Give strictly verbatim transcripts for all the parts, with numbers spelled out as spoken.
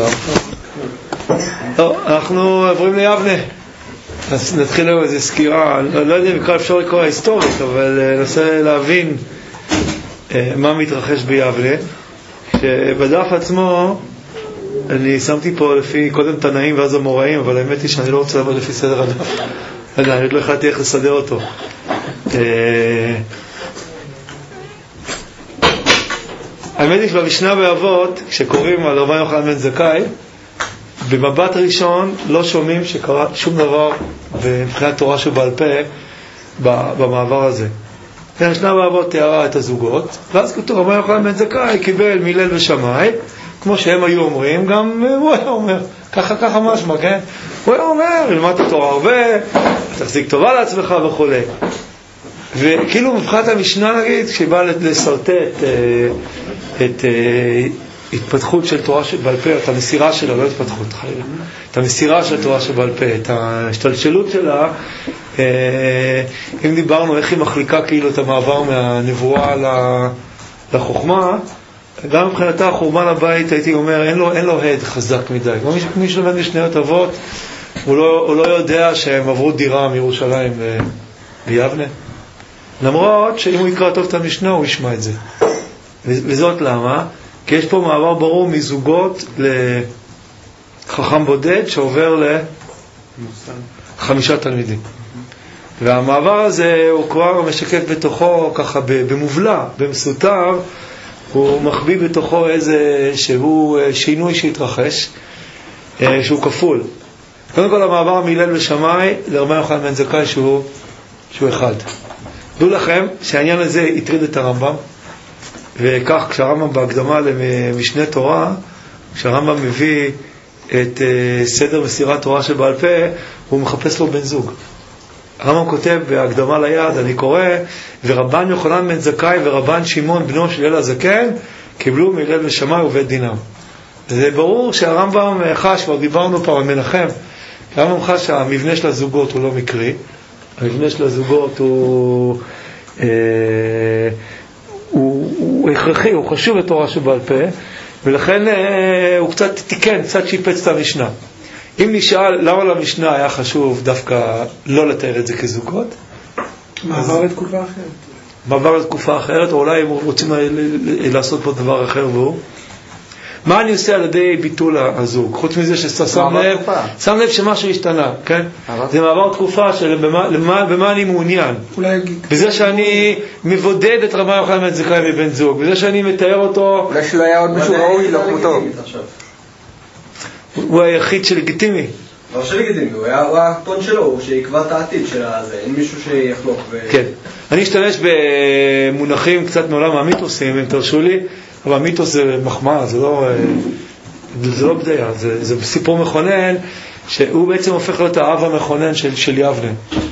לכולם. טוב, אנחנו עוברים ליבנה. אז נתחיל עם איזו סקירה, אני לא יודע אם אפשר לקרוא היסטורית, אבל ננסה להבין מה מתרחש ביבנה. שבדף עצמו, אני שמתי פה לפי קודם תנאים ואז המוראים, אבל האמת היא שאני לא רוצה לעבוד לפי סדר הדף. אני עוד לא החלטתי איך לסדר אותו. האמת היא שבמשנה באבות, כשקוראים על רבי יוחנן בן זכאי, במבט ראשון לא שומעים שקרה שום דבר מבחינת תורה שבעל פה במעבר הזה. המשנה באבות תיארה את הזוגות, ואז כתוב רבי יוחנן בן זכאי קיבל מילל ושמאי, כמו שהם היו אומרים, גם הוא היה אומר, ככה ככה משמע, כן? הוא היה אומר, ללמד את התורה הרבה, תחזיק טובה לעצמך וכו'. וכאילו מבחינת המשנה נגיד, כשבא לסרטט את התפתחות של תורה שבעל פה, את המסירה שלה, לא התפתחות, את המסירה של תורה שבעל פה, את ההשתלשלות שלה, אם דיברנו איך היא מחליקה כאילו את המעבר מהנבואה לחוכמה, גם מבחינתה חורבן הבית, הייתי אומר, אין לו, אין לו הד חזק מדי. כמו מי שלמד משניות אבות, הוא לא, הוא לא יודע שהם עברו דירה מירושלים ביבנה. למרות שאם הוא יקרא טוב את המשנה, הוא ישמע את זה. וזאת למה? כי יש פה מעבר ברור מזוגות לחכם בודד שעובר לחמישה תלמידים. והמעבר הזה הוא כבר משקף בתוכו ככה במובלע, במסותר, הוא מחביא בתוכו איזה שהוא שינוי שהתרחש, שהוא כפול. קודם כל המעבר מילל ושמאי לרבי יוחנן בן זכאי שהוא, שהוא אחד. דעו לכם שהעניין הזה הטריד את הרמב"ם, וכך כשהרמב"ם בהקדמה למשנה תורה, כשהרמב"ם מביא את סדר מסירת תורה שבעל פה, הוא מחפש לו בן זוג. הרמב"ם כותב בהקדמה ליד, אני קורא, ורבן יוחנן בן זכאי ורבן שמעון בנו של הלל הזקן קיבלו מילל ושמאי ובית דינם. זה ברור שהרמב"ם חש, כבר דיברנו פעם על מנחם, הרמב"ם חש שהמבנה של הזוגות הוא לא מקרי, המבנה של הזוגות הוא, אה, הוא, הוא הכרחי, הוא חשוב לתורה שבעל פה, ולכן אה, הוא קצת תיקן, קצת שיפץ את המשנה. אם נשאל למה למשנה היה חשוב דווקא לא לתאר את זה כזוגות, מעבר לתקופה אחרת. מעבר לתקופה אחרת, או אולי הם רוצים לעשות פה דבר אחר, והוא מה אני עושה על ידי ביטול הזוג? חוץ מזה ששם לב, שם לב שמשהו השתנה, כן? זה מעבר תקופה של במה, במה אני מעוניין. בזה שאני מבודד את רבי יוחנן בן זכאי מבן זוג, בזה שאני מתאר אותו. אולי שלא היה עוד מישהו ראוי, לא כמותו. הוא היחיד שלגיטימי. לא שלגיטימי, הוא היה הטון שלו, הוא שיקבע את העתיד של הזה, אין מישהו שיחלוק. כן. אני אשתמש במונחים קצת מעולם המיתוסים, אם תרשו לי. אבל המיתוס זה מחמאה, זה לא, זה לא בדיה, זה, זה סיפור מכונן, שהוא בעצם הופך להיות האב המכונן של, של יבנה.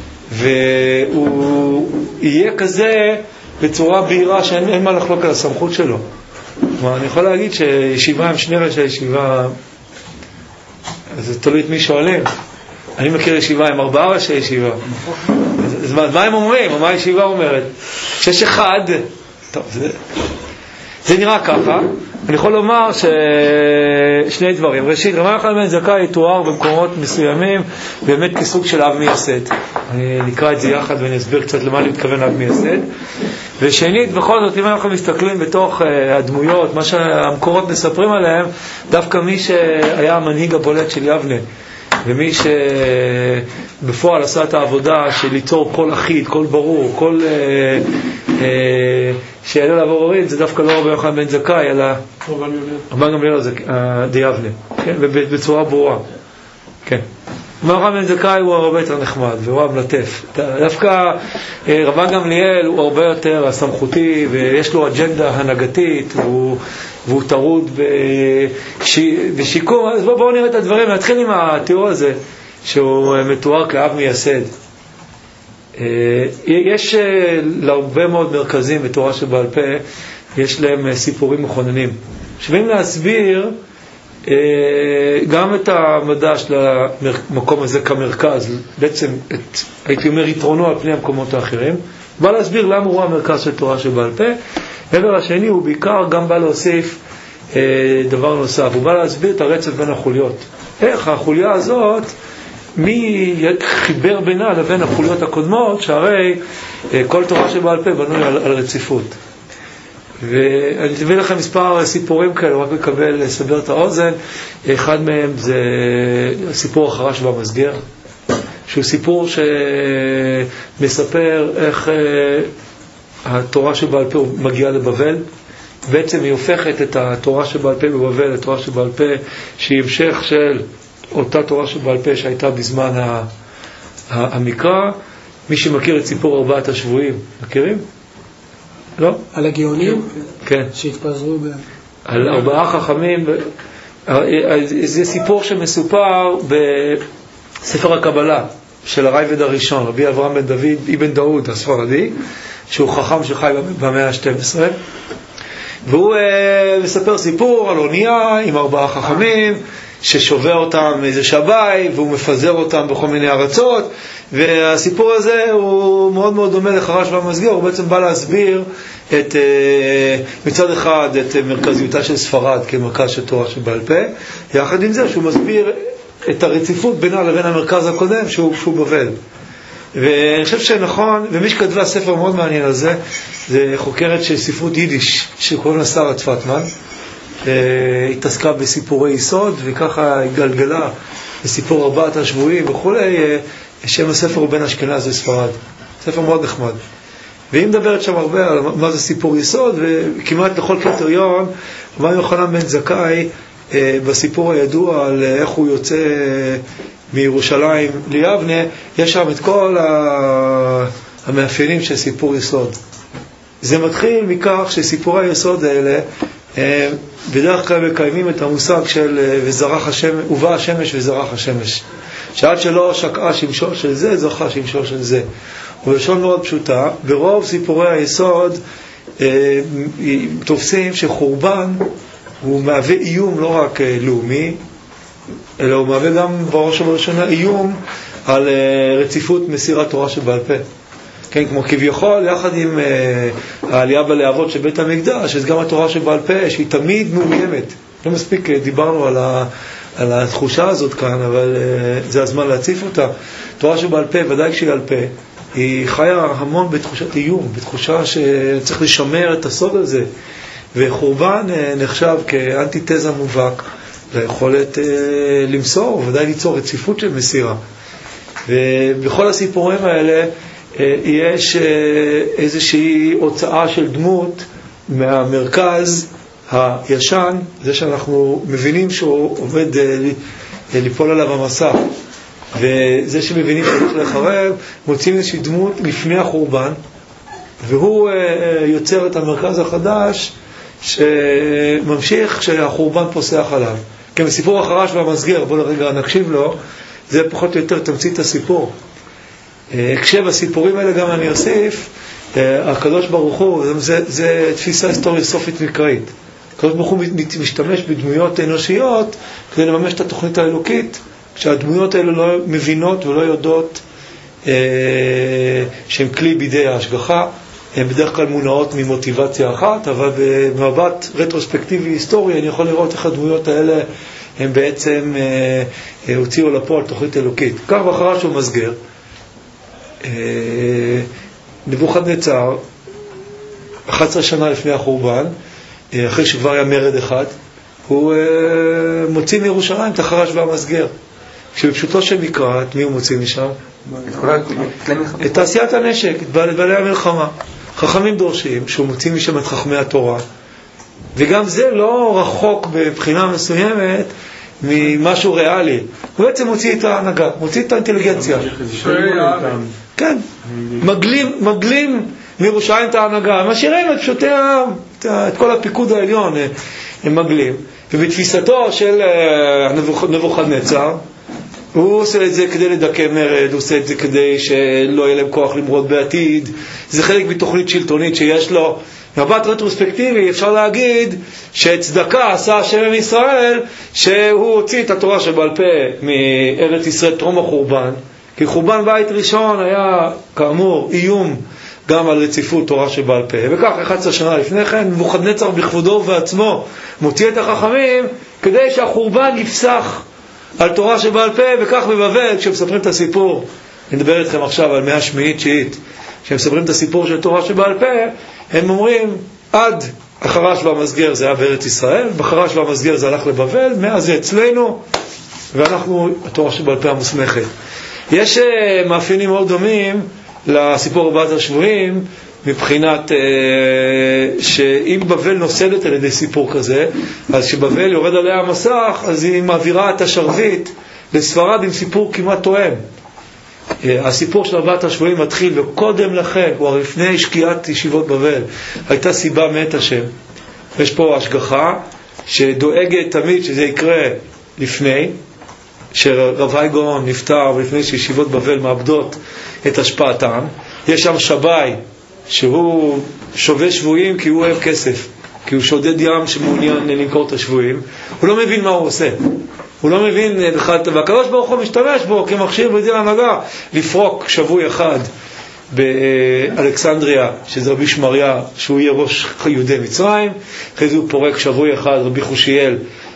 והוא יהיה כזה בצורה בהירה שאין אין מה לחלוק על הסמכות שלו. כלומר, אני יכול להגיד שישיבה עם שני ראשי ישיבה, זה תלוי את מי שואלים. אני מכיר ישיבה עם ארבעה ראשי ישיבה. אז, אז מה, מה הם אומרים? מה הישיבה אומרת? שיש אחד, טוב, זה... זה נראה ככה. אני יכול לומר ששני דברים. ראשית, רבי יוחנן בן זכאי יתואר במקומות מסוימים באמת כסוג של אב מייסד. אני נקרא את זה יחד ואני אסביר קצת למה אני מתכוון אב מייסד. ושנית, בכל זאת, אם אנחנו מסתכלים בתוך הדמויות, מה שהמקורות מספרים עליהם, דווקא מי שהיה המנהיג הבולט של יבנה, ומי שבפועל עשה את העבודה של ליצור קול אחיד, קול ברור, קול אה, אה, שיעלה לעבור הורים, זה דווקא לא רבי יוחנן בן זכאי, אלא רבן גמליאל דיאבנה, כן? ובצורה ברורה. כן. רבי יוחנן בן זכאי הוא הרבה יותר נחמד, והוא המלטף. דווקא רבן גמליאל הוא הרבה יותר סמכותי, ויש לו אג'נדה הנהגתית, והוא, והוא טרוד בשיקום. אז בואו בוא נראה את הדברים, נתחיל עם התיאור הזה, שהוא מתואר כאב מייסד. יש להרבה מאוד מרכזים בתורה שבעל פה, יש להם סיפורים מכוננים. שווים להסביר גם את המדע של המקום הזה כמרכז, בעצם את, הייתי אומר, יתרונו על פני המקומות האחרים, בא להסביר למה הוא המרכז של תורה שבעל פה. דבר השני הוא בעיקר גם בא להוסיף דבר נוסף, הוא בא להסביר את הרצף בין החוליות. איך החוליה הזאת, מי חיבר בינה לבין החוליות הקודמות, שהרי כל תורה שבעל פה בנוי על, על רציפות. ואני אביא לכם מספר סיפורים כאלה, רק לקבל, לסבר את האוזן. אחד מהם זה סיפור החרש והמסגר, שהוא סיפור שמספר איך התורה שבעל פה מגיעה לבבל. בעצם היא הופכת את התורה שבעל פה בבבל לתורה שבעל פה שהיא המשך של אותה תורה שבעל פה שהייתה בזמן המקרא. מי שמכיר את סיפור ארבעת השבויים, מכירים? לא? על הגאונים? כן. שהתפזרו ב... על ארבעה חכמים. זה סיפור שמסופר בספר הקבלה של הרייבד הראשון, רבי אברהם בן דוד, אבן דאוד הספרדי, שהוא חכם שחי במאה ה-שתים עשרה, והוא uh, מספר סיפור על אונייה עם ארבעה חכמים ששובר אותם איזה שבי, והוא מפזר אותם בכל מיני ארצות. והסיפור הזה הוא מאוד מאוד דומה לחרש והמסגר. הוא בעצם בא להסביר את, מצד אחד את מרכזיותה של ספרד כמרכז של תורה שבעל פה, יחד עם זה שהוא מסביר את הרציפות בינה לבין המרכז הקודם שהוא, שהוא בבל. ואני חושב שנכון, ומי שכתבה ספר מאוד מעניין על זה, זה חוקרת של ספרות יידיש שקוראים לה שרה צפתמן. התעסקה בסיפורי יסוד, וככה גלגלה בסיפור ארבעת השבויים וכולי. שם הספר הוא בין אשכנז וספרד, ספר מאוד נחמד, והיא מדברת שם הרבה על מה זה סיפור יסוד, וכמעט לכל קריטריון רבי יוחנן בן זכאי בסיפור הידוע על איך הוא יוצא מירושלים ליבנה, יש שם את כל המאפיינים של סיפור יסוד. זה מתחיל מכך שסיפורי היסוד האלה בדרך כלל מקיימים את המושג של וזרח השמש, ובא השמש וזרח השמש, שעד שלא שקעה שמשול של זה, זרחה שמשול של זה. ובלשון מאוד פשוטה, ברוב סיפורי היסוד אה, תופסים שחורבן הוא מהווה איום לא רק אה, לאומי, אלא הוא מהווה גם בראש ובראשונה איום על אה, רציפות מסירת תורה שבעל פה. כן, כמו כביכול, יחד עם אה, העלייה בלהבות של בית המקדש, אז גם התורה שבעל פה, שהיא תמיד מאוימת. לא מספיק דיברנו על ה... על התחושה הזאת כאן, אבל uh, זה הזמן להציף אותה. תורה שבעל פה, ודאי כשהיא על פה, היא חיה המון בתחושת איום, בתחושה שצריך לשמר את הסוד הזה. וחורבן uh, נחשב כאנטיתזה מובהק ליכולת uh, למסור, ודאי ליצור רציפות של מסירה. ובכל הסיפורים האלה uh, יש uh, איזושהי הוצאה של דמות מהמרכז הישן, זה שאנחנו מבינים שהוא עובד ליפול עליו המסך, וזה שמבינים שהוא צריך לחרב, מוצאים איזושהי דמות לפני החורבן, והוא יוצר את המרכז החדש שממשיך שהחורבן פוסח עליו. כי בסיפור החרש והמסגר, בואו לרגע נקשיב לו, זה פחות או יותר תמצית הסיפור. כשבסיפורים האלה גם אני אוסיף, הקדוש ברוך הוא, זה, זה תפיסה היסטורית סופית מקראית. הקדוש ברוך הוא משתמש בדמויות אנושיות כדי לממש את התוכנית האלוקית, כשהדמויות האלה לא מבינות ולא יודעות אה, שהן כלי בידי ההשגחה, הן בדרך כלל מונעות ממוטיבציה אחת, אבל במבט רטרוספקטיבי היסטורי אני יכול לראות איך הדמויות האלה הן בעצם אה, הוציאו לפועל תוכנית אלוקית. כך בחרש ומסגר, אה, נבוכדנצר, אחת עשרה שנה לפני החורבן, אחרי שכבר היה מרד אחד, הוא מוציא מירושלים את החרש והמסגר. כשבפשוטו של מקרא, את מי הוא מוציא משם? את תעשיית הנשק, את בעלי המלחמה. חכמים דורשים שהוא מוציא משם את חכמי התורה, וגם זה לא רחוק בבחינה מסוימת ממשהו ריאלי. הוא בעצם מוציא את ההנהגה, מוציא את האינטליגנציה. כן, מגלים, מגלים מירושלים את ההנהגה, משאירים את פשוטי העם, את כל הפיקוד העליון הם מגלים. ובתפיסתו של נבוכדנצר, הוא עושה את זה כדי לדכא מרד, הוא עושה את זה כדי שלא יהיה להם כוח למרוד בעתיד. זה חלק מתוכנית שלטונית שיש לו. מבט רטרוספקטיבי אפשר להגיד שצדקה עשה השם עם ישראל, שהוא הוציא את התורה שבעל פה מארץ ישראל טרום החורבן, כי חורבן בית ראשון היה כאמור איום גם על רציפות תורה שבעל פה. וכך אחת עשרה שנה לפני כן, נבוכדנצר בכבודו ובעצמו מוציא את החכמים כדי שהחורבן יפסח על תורה שבעל פה, וכך בבבל, כשמספרים את הסיפור, אני מדבר איתכם עכשיו על מאה שמינית תשיעית, כשמספרים את הסיפור של תורה שבעל פה, הם אומרים, עד החרש והמסגר זה היה בארץ ישראל, בחרש והמסגר זה הלך לבבל, מאז זה אצלנו, ואנחנו, התורה שבעל פה המוסמכת. יש uh, מאפיינים מאוד דומים לסיפור ארבעת השבויים, מבחינת uh, שאם בבל נוסדת על ידי סיפור כזה, אז כשבבל יורד עליה המסך, אז היא מעבירה את השרביט לספרד עם סיפור כמעט תואם. Uh, הסיפור של ארבעת השבויים מתחיל, וקודם לכן, כבר לפני שקיעת ישיבות בבל, הייתה סיבה מאת השם. יש פה השגחה שדואגת תמיד שזה יקרה לפני, שרבי גאון נפטר ולפני שישיבות בבל מאבדות את השפעתם. יש שם שבי שהוא שווה שבויים כי הוא אוהב כסף, כי הוא שודד ים שמעוניין למכור את השבויים. הוא לא מבין מה הוא עושה, הוא לא מבין בכלל, והקדוש ברוך הוא משתמש בו כמכשיר בידי ההנהגה לפרוק שבוי אחד באלכסנדריה, שזה רבי שמריה, שהוא יהיה ראש יהודי מצרים. אחרי זה הוא פורק שבוי אחד, רבי חושיאל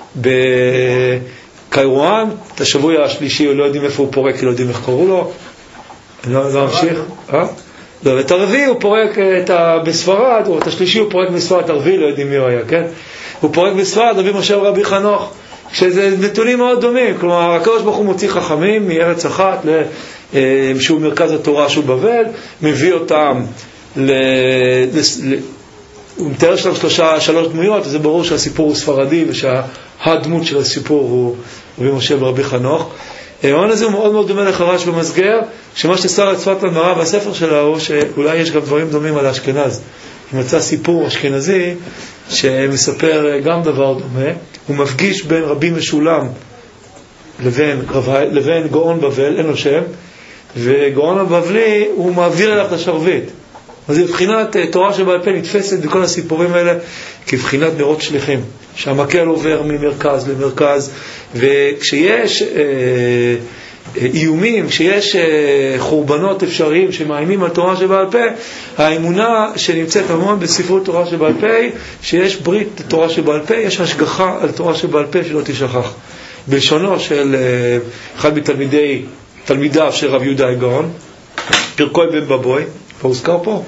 בקיירואן. את השבוי השלישי לא יודעים איפה הוא פורק, כי לא יודעים איך קראו לו. אני לא אמשיך. אה? לא, את הרביעי הוא פורק את ה... בספרד, או את השלישי הוא פורק בספרד, את הרביעי לא יודעים מי הוא היה, כן? הוא פורק בספרד, רבי משה ורבי חנוך, שזה נתונים מאוד דומים. כלומר, הקדוש ברוך הוא מוציא חכמים מארץ אחת ל... שהוא מרכז התורה שהוא בבל, מביא אותם ל... ל... הוא מתאר שלם שלושה, שלוש דמויות, וזה ברור שהסיפור הוא ספרדי, ושהדמות של הסיפור הוא רבי משה ורבי חנוך. העניין הזה הוא מאוד מאוד דומה לחרש ומסגר, שמה ששר את שפת המראה והספר שלה הוא שאולי יש גם דברים דומים על האשכנז. היא מצאה סיפור אשכנזי שמספר גם דבר דומה. הוא מפגיש בין רבי משולם לבין, לבין גאון בבל, אין לו שם, וגאון הבבלי הוא מעביר אליו את השרביט. אז מבחינת תורה שבעל פה נתפסת בכל הסיפורים האלה כבחינת נרות שליחים, שהמקל עובר ממרכז למרכז, וכשיש אה, איומים, כשיש אה, חורבנות אפשריים שמאיימים על תורה שבעל פה, האמונה שנמצאת המון בספרות תורה שבעל פה, שיש ברית תורה שבעל פה, יש השגחה על תורה שבעל פה שלא תשכח. בלשונו של אה, אחד מתלמידי תלמידיו של רב יהודה הגאון, פרקוי בן בבוי, פה הוזכר פה,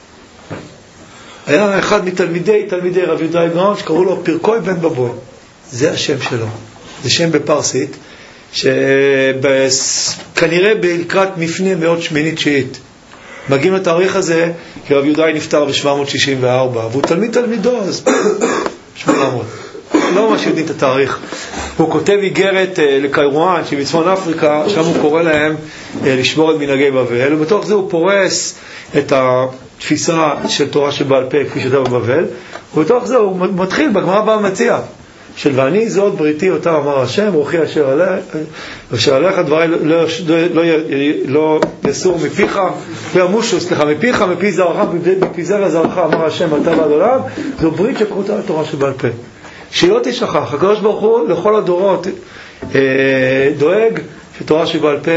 היה אחד מתלמידי תלמידי רב יהודה הגאון שקראו לו פרקוי בן בבוי. זה השם שלו, זה שם בפרסית, שכנראה בלקראת מפנה מאוד שמינית תשיעית מגיעים לתאריך הזה, כי רב יהודה נפטר ב-שבע מאות שישים וארבע, והוא תלמיד תלמידו, אז שמונה מאות, לא ממש יודעים את התאריך. הוא כותב איגרת לקיירואן שבצפון אפריקה, שם הוא קורא להם לשמור את מנהגי בבל, ובתוך זה הוא פורס את התפיסה של תורה שבעל פה כפי שהייתה בבבל, ובתוך זה הוא מתחיל בגמרא במציאה של ואני זאת בריתי אותה אמר השם רוחי אשר עליך אשר עליך דברי לא, לא, לא, לא יסור מפיך וימושו, סליחה, מפיך מפי זרעך מפי זרע זרעך אמר השם אתה ועד עולם. זו ברית שקרותה לתורה שבעל פה שלא תשכח. הקדוש ברוך הוא לכל הדורות אה, דואג שתורה שבעל פה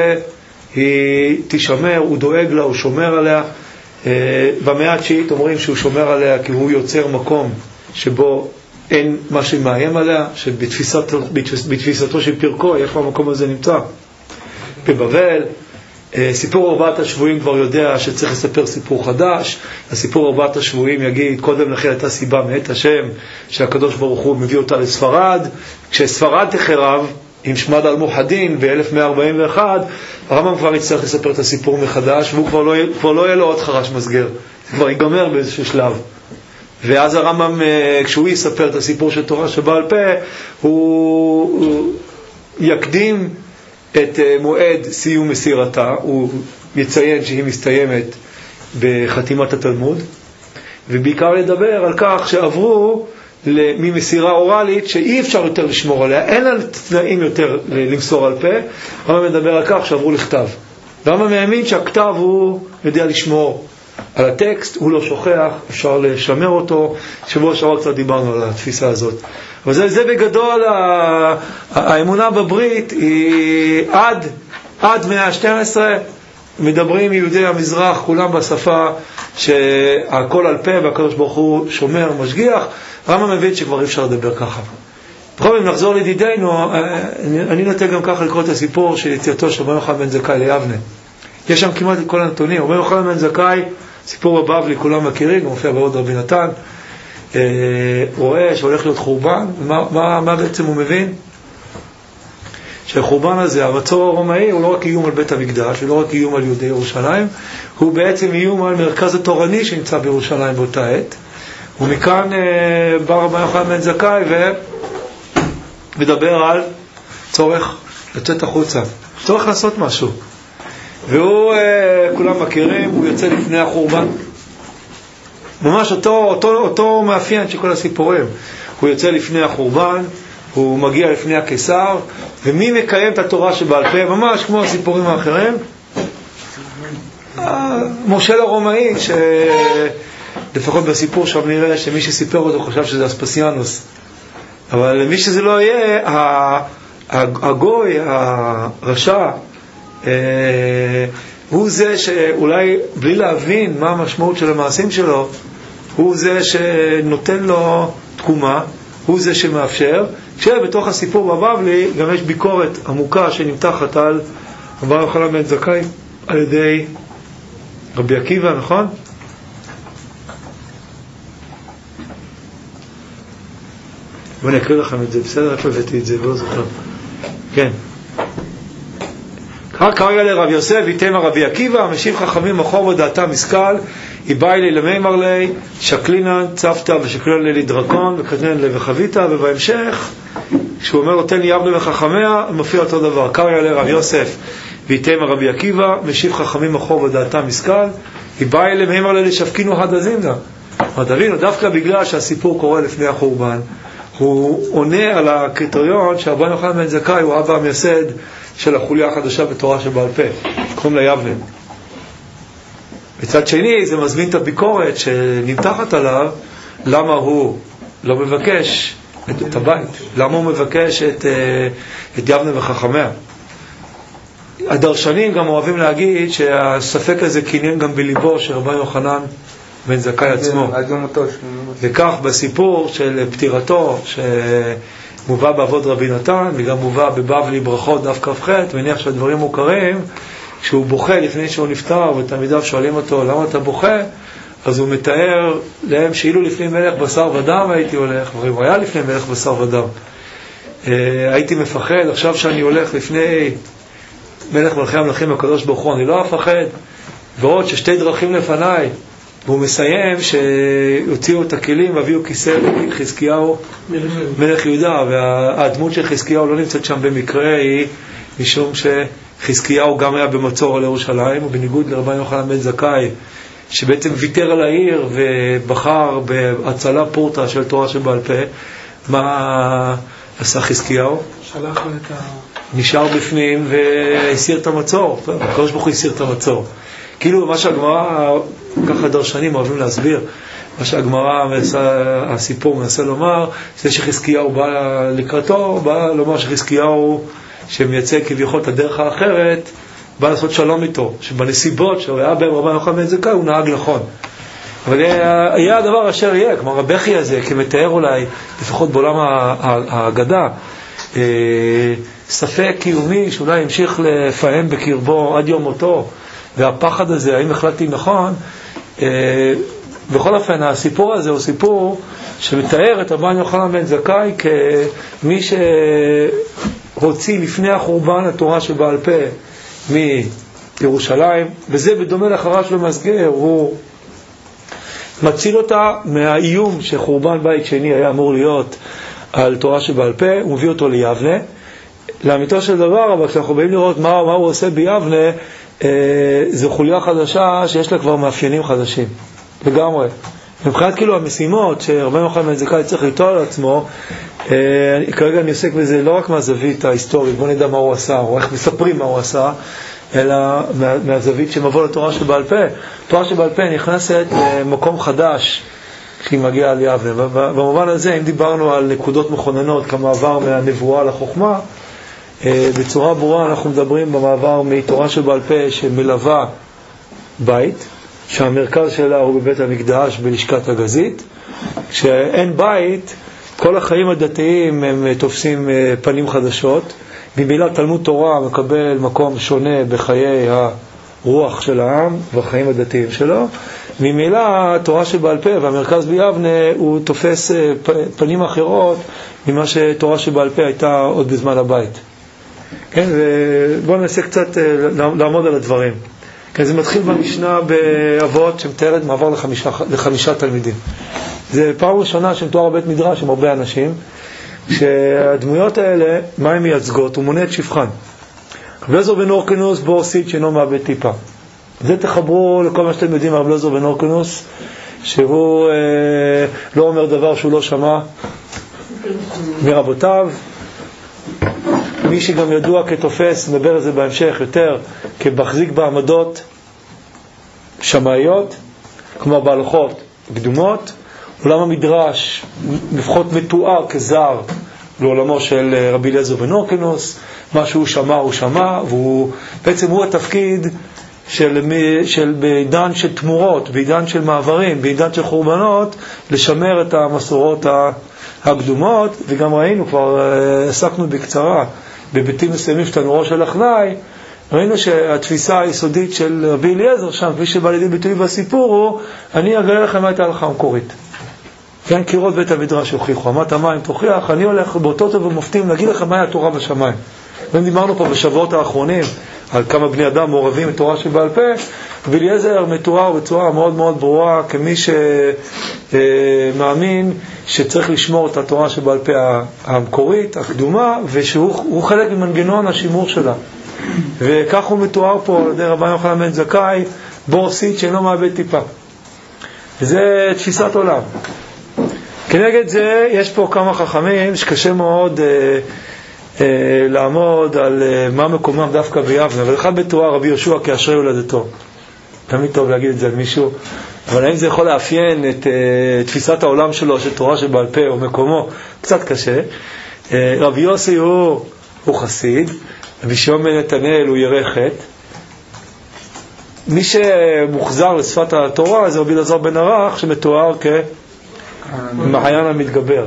היא תשמר, הוא דואג לה, הוא שומר עליה. אה, במאה התשיעית אומרים שהוא שומר עליה כי הוא יוצר מקום שבו אין מה שמאיים עליה, שבתפיסתו בתפיסתו של פרקוי, איפה המקום הזה נמצא? בבבל. סיפור ארבעת השבויים כבר יודע שצריך לספר סיפור חדש. הסיפור ארבעת השבויים יגיד, קודם לכן הייתה סיבה מאת השם, שהקדוש ברוך הוא מביא אותה לספרד. כשספרד תחרב, עם שמד אל-מוחדין ב-אלף מאה ארבעים ואחת, הרמב"ם כבר יצטרך לספר את הסיפור מחדש, והוא כבר לא, כבר לא יהיה לו עוד חרש מסגר. זה כבר ייגמר באיזשהו שלב. ואז הרמב"ם, כשהוא יספר את הסיפור של תורה שבעל פה, הוא, הוא יקדים את מועד סיום מסירתה, הוא יציין שהיא מסתיימת בחתימת התלמוד, ובעיקר לדבר על כך שעברו ממסירה אורלית שאי אפשר יותר לשמור עליה, אין לה תנאים יותר למסור על פה. הרמב"ם מדבר על כך שעברו לכתב, והרמב"ם מאמין שהכתב הוא יודע לשמור על הטקסט, הוא לא שוכח, אפשר לשמר אותו. שבוע שעבר קצת דיברנו על התפיסה הזאת. אבל זה, זה בגדול, האמונה בברית היא עד, עד מאה ה-שתים עשרה, מדברים יהודי המזרח, כולם בשפה שהכל על פה והקדוש ברוך הוא שומר, משגיח. הרמב"ם מבין שכבר אי אפשר לדבר ככה. בכל זאת, נחזור לידידינו, אני נוטה גם ככה לקרוא את הסיפור של יציאתו של רבי יוחנן בן זכאי ליבנה. יש שם כמעט את כל הנתונים. רבי יוחנן בן זכאי, סיפור בבבלי, כולם מכירים, הוא מופיע בעוד רבי נתן, רואה שהולך להיות חורבן. מה, מה, מה בעצם הוא מבין? שהחורבן הזה, המצור הרומאי, הוא לא רק איום על בית המקדש, הוא לא רק איום על יהודי ירושלים, הוא בעצם איום על מרכז התורני שנמצא בירושלים באותה עת. ומכאן בא רבי יוחנן בן זכאי ומדבר על צורך לצאת החוצה, צורך לעשות משהו. והוא, כולם מכירים, הוא יוצא לפני החורבן. ממש אותו, אותו, אותו מאפיין של כל הסיפורים. הוא יוצא לפני החורבן, הוא מגיע לפני הקיסר, ומי מקיים את התורה שבעל פה? ממש כמו הסיפורים האחרים. מושל הרומאי, שלפחות בסיפור שם נראה שמי שסיפר אותו חשב שזה אספסיאנוס. אבל למי שזה לא יהיה, הגוי, הרשע, הוא זה שאולי בלי להבין מה המשמעות של המעשים שלו, הוא זה שנותן לו תקומה, הוא זה שמאפשר. כשבתוך הסיפור בבבלי גם יש ביקורת עמוקה שנמתחת על רבי יוחנן בן זכאי על ידי רבי עקיבא, נכון? בואו נקריא לכם את זה, בסדר? איפה הבאתי את זה? לא זוכר. כן. קרא לרב יוסף ויתמר רבי עקיבא, משיב חכמים אחור ודעתם משכל, איבאי לי למימר לי, שקלינן, צפתא ושקלינן לי לדרקון, וקטנן לי וחביתא, ובהמשך, כשהוא אומר נותן לי יבנה וחכמיה, מופיע אותו דבר. קרא לרב יוסף ויתמר רבי עקיבא, משיב חכמים אחור ודעתם משכל, איבאי לי למימר לי לשפקינו הד הזימנה. תבינו, דווקא בגלל שהסיפור קורה לפני החורבן, הוא עונה על הקריטריון שרבי יוחנן בן זכאי הוא אבא המייסד של החוליה החדשה בתורה שבעל פה, קוראים לה יבנה. בצד שני זה מזמין את הביקורת שנמתחת עליו, למה הוא לא מבקש את, את הבית, למה הוא מבקש את, את יבנה וחכמיה. הדרשנים גם אוהבים להגיד שהספק הזה קינן גם בליבו של רבי יוחנן בן זכאי עצמו. וכך בסיפור של פטירתו שמובא בעבוד רבי נתן וגם מובא בבבלי ברכות דף כ"ח, מניח שהדברים מוכרים, כשהוא בוכה לפני שהוא נפטר ותלמידיו שואלים אותו למה אתה בוכה, אז הוא מתאר להם שאילו לפני מלך בשר ודם הייתי הולך, הוא היה לפני מלך בשר ודם, הייתי מפחד, עכשיו שאני הולך לפני מלך מלכי המלכים הקדוש ברוך הוא אני לא אפחד, ועוד ששתי דרכים לפניי. והוא מסיים שהוציאו את הכלים והביאו כיסא חזקיהו מלך יהודה, והדמות של חזקיהו לא נמצאת שם במקרה, היא משום שחזקיהו גם היה במצור על ירושלים, ובניגוד לרבי יוחנן בן זכאי שבעצם ויתר על העיר ובחר בהצלה פורטה של תורה שבעל פה, מה עשה חזקיהו? שלח לו את ה... נשאר בפנים והסיר את המצור. הקדוש ברוך הוא הסיר את המצור. כאילו מה שהגמרא, ככה דרשנים אוהבים להסביר, מה שהגמרא, הסיפור מנסה לומר, זה שחזקיהו בא לקראתו, בא לומר שחזקיהו שמייצג כביכול את הדרך האחרת, בא לעשות שלום איתו, שבנסיבות שהוא היה בהם רבי יוחנן בן זכאי הוא נהג נכון. אבל היה הדבר אשר יהיה, כמו רבכי הזה, כמתאר אולי, לפחות בעולם ההגדה, ספק קיומי שאולי המשיך לפעם בקרבו עד יום מותו, והפחד הזה, האם החלטתי נכון, בכל אופן, הסיפור הזה הוא סיפור שמתאר את רבי יוחנן בן זכאי כמי שהוציא לפני החורבן התורה שבעל פה מירושלים, וזה בדומה לחרש ומסגר, הוא מציל אותה מהאיום שחורבן בית שני היה אמור להיות על תורה שבעל פה, הוא מביא אותו ליבנה. לאמיתו של דבר, אבל כשאנחנו באים לראות מה, מה הוא עושה ביבנה, אה, זו חוליה חדשה שיש לה כבר מאפיינים חדשים, לגמרי. מבחינת כאילו המשימות שרבי יוחנן בן זכאי צריך ליטול על עצמו, אה, כרגע אני עוסק בזה לא רק מהזווית ההיסטורית, בוא נדע מה הוא עשה, או איך מספרים מה הוא עשה, אלא מה, מהזווית שמבוא לתורה שבעל פה. תורה שבעל פה נכנסת למקום חדש כשהיא מגיעה על יבנה. במובן הזה, אם דיברנו על נקודות מכוננות כמעבר מהנבואה לחוכמה, בצורה ברורה אנחנו מדברים במעבר מתורה שבעל פה שמלווה בית, שהמרכז שלה הוא בבית המקדש בלשכת הגזית. כשאין בית, כל החיים הדתיים הם תופסים פנים חדשות. במילה תלמוד תורה מקבל מקום שונה בחיי הרוח של העם והחיים הדתיים שלו. במילה תורה שבעל פה והמרכז ביבנה הוא תופס פנים אחרות ממה שתורה שבעל פה הייתה עוד בזמן הבית. כן, ובואו ננסה קצת לעמוד על הדברים. כן, זה מתחיל במשנה באבות שמתארת מעבר לחמישה, לחמישה תלמידים. זה פעם ראשונה שמתואר בית מדרש עם הרבה אנשים, שהדמויות האלה, מה הן מייצגות? הוא מונה את שפחן. רב אליעזר בן הורקנוס, בור סיד שאינו מאבד טיפה. זה תחברו לכל מה שאתם יודעים רב אליעזר בן הורקנוס, שהוא אה, לא אומר דבר שהוא לא שמע מרבותיו. מי שגם ידוע כתופס, נדבר על זה בהמשך יותר, כמחזיק בעמדות שמאיות, כמו בהלכות קדומות. עולם המדרש לפחות מתואר כזר לעולמו של רבי אליעזר בן הורקנוס. מה שהוא שמע הוא שמע, והוא בעצם הוא התפקיד של, של בעידן של תמורות, בעידן של מעברים, בעידן של חורבנות, לשמר את המסורות הקדומות. וגם ראינו, כבר עסקנו בקצרה בביתים מסוימים של תנורו של אחנאי, ראינו שהתפיסה היסודית של רבי אליעזר שם, כפי שבא לידי ביטוי בסיפור, הוא אני אגלה לכם מה הייתה ההלכה המקורית. כן, קירות בית המדרש הוכיחו, אמת המים תוכיח, אני הולך באותות ובמופתים להגיד לכם מה היה התורה בשמיים. ודיברנו פה בשבועות האחרונים על כמה בני אדם מעורבים בתורה שבעל פה. רבי אליעזר מתואר בצורה מאוד מאוד ברורה כמי שמאמין שצריך לשמור את התורה שבעל פה המקורית, הקדומה, ושהוא חלק ממנגנון השימור שלה. וכך הוא מתואר פה על ידי רבן יוחנן בן זכאי, בור סיד שאינו מאבד טיפה. זה תפיסת עולם. כנגד זה יש פה כמה חכמים שקשה מאוד אה, אה, לעמוד על אה, מה מקומם דווקא ביבנה. אבל אחד בתואר רבי יהושע כאשרי הולדתו. תמיד טוב להגיד את זה על מישהו, אבל האם זה יכול לאפיין את אה, תפיסת העולם שלו של תורה שבעל פה או מקומו? קצת קשה. אה, רבי יוסי הוא, הוא חסיד, רבי שמעון בן נתנאל הוא ירחת. מי שמוחזר לשפת התורה זה רבי אלעזר בן ערך שמתואר כמעיין המתגבר.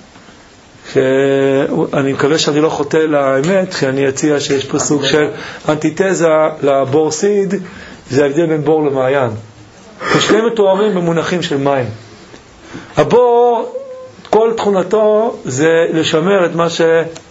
אני מקווה שאני לא חוטא לאמת כשאני אציע שיש פה סוג של אנטיתזה לבור סיד, זה ההבדל בין בור למעיין. שני מתוארים במונחים של מים. הבור, כל תכונתו זה לשמר את מה ש...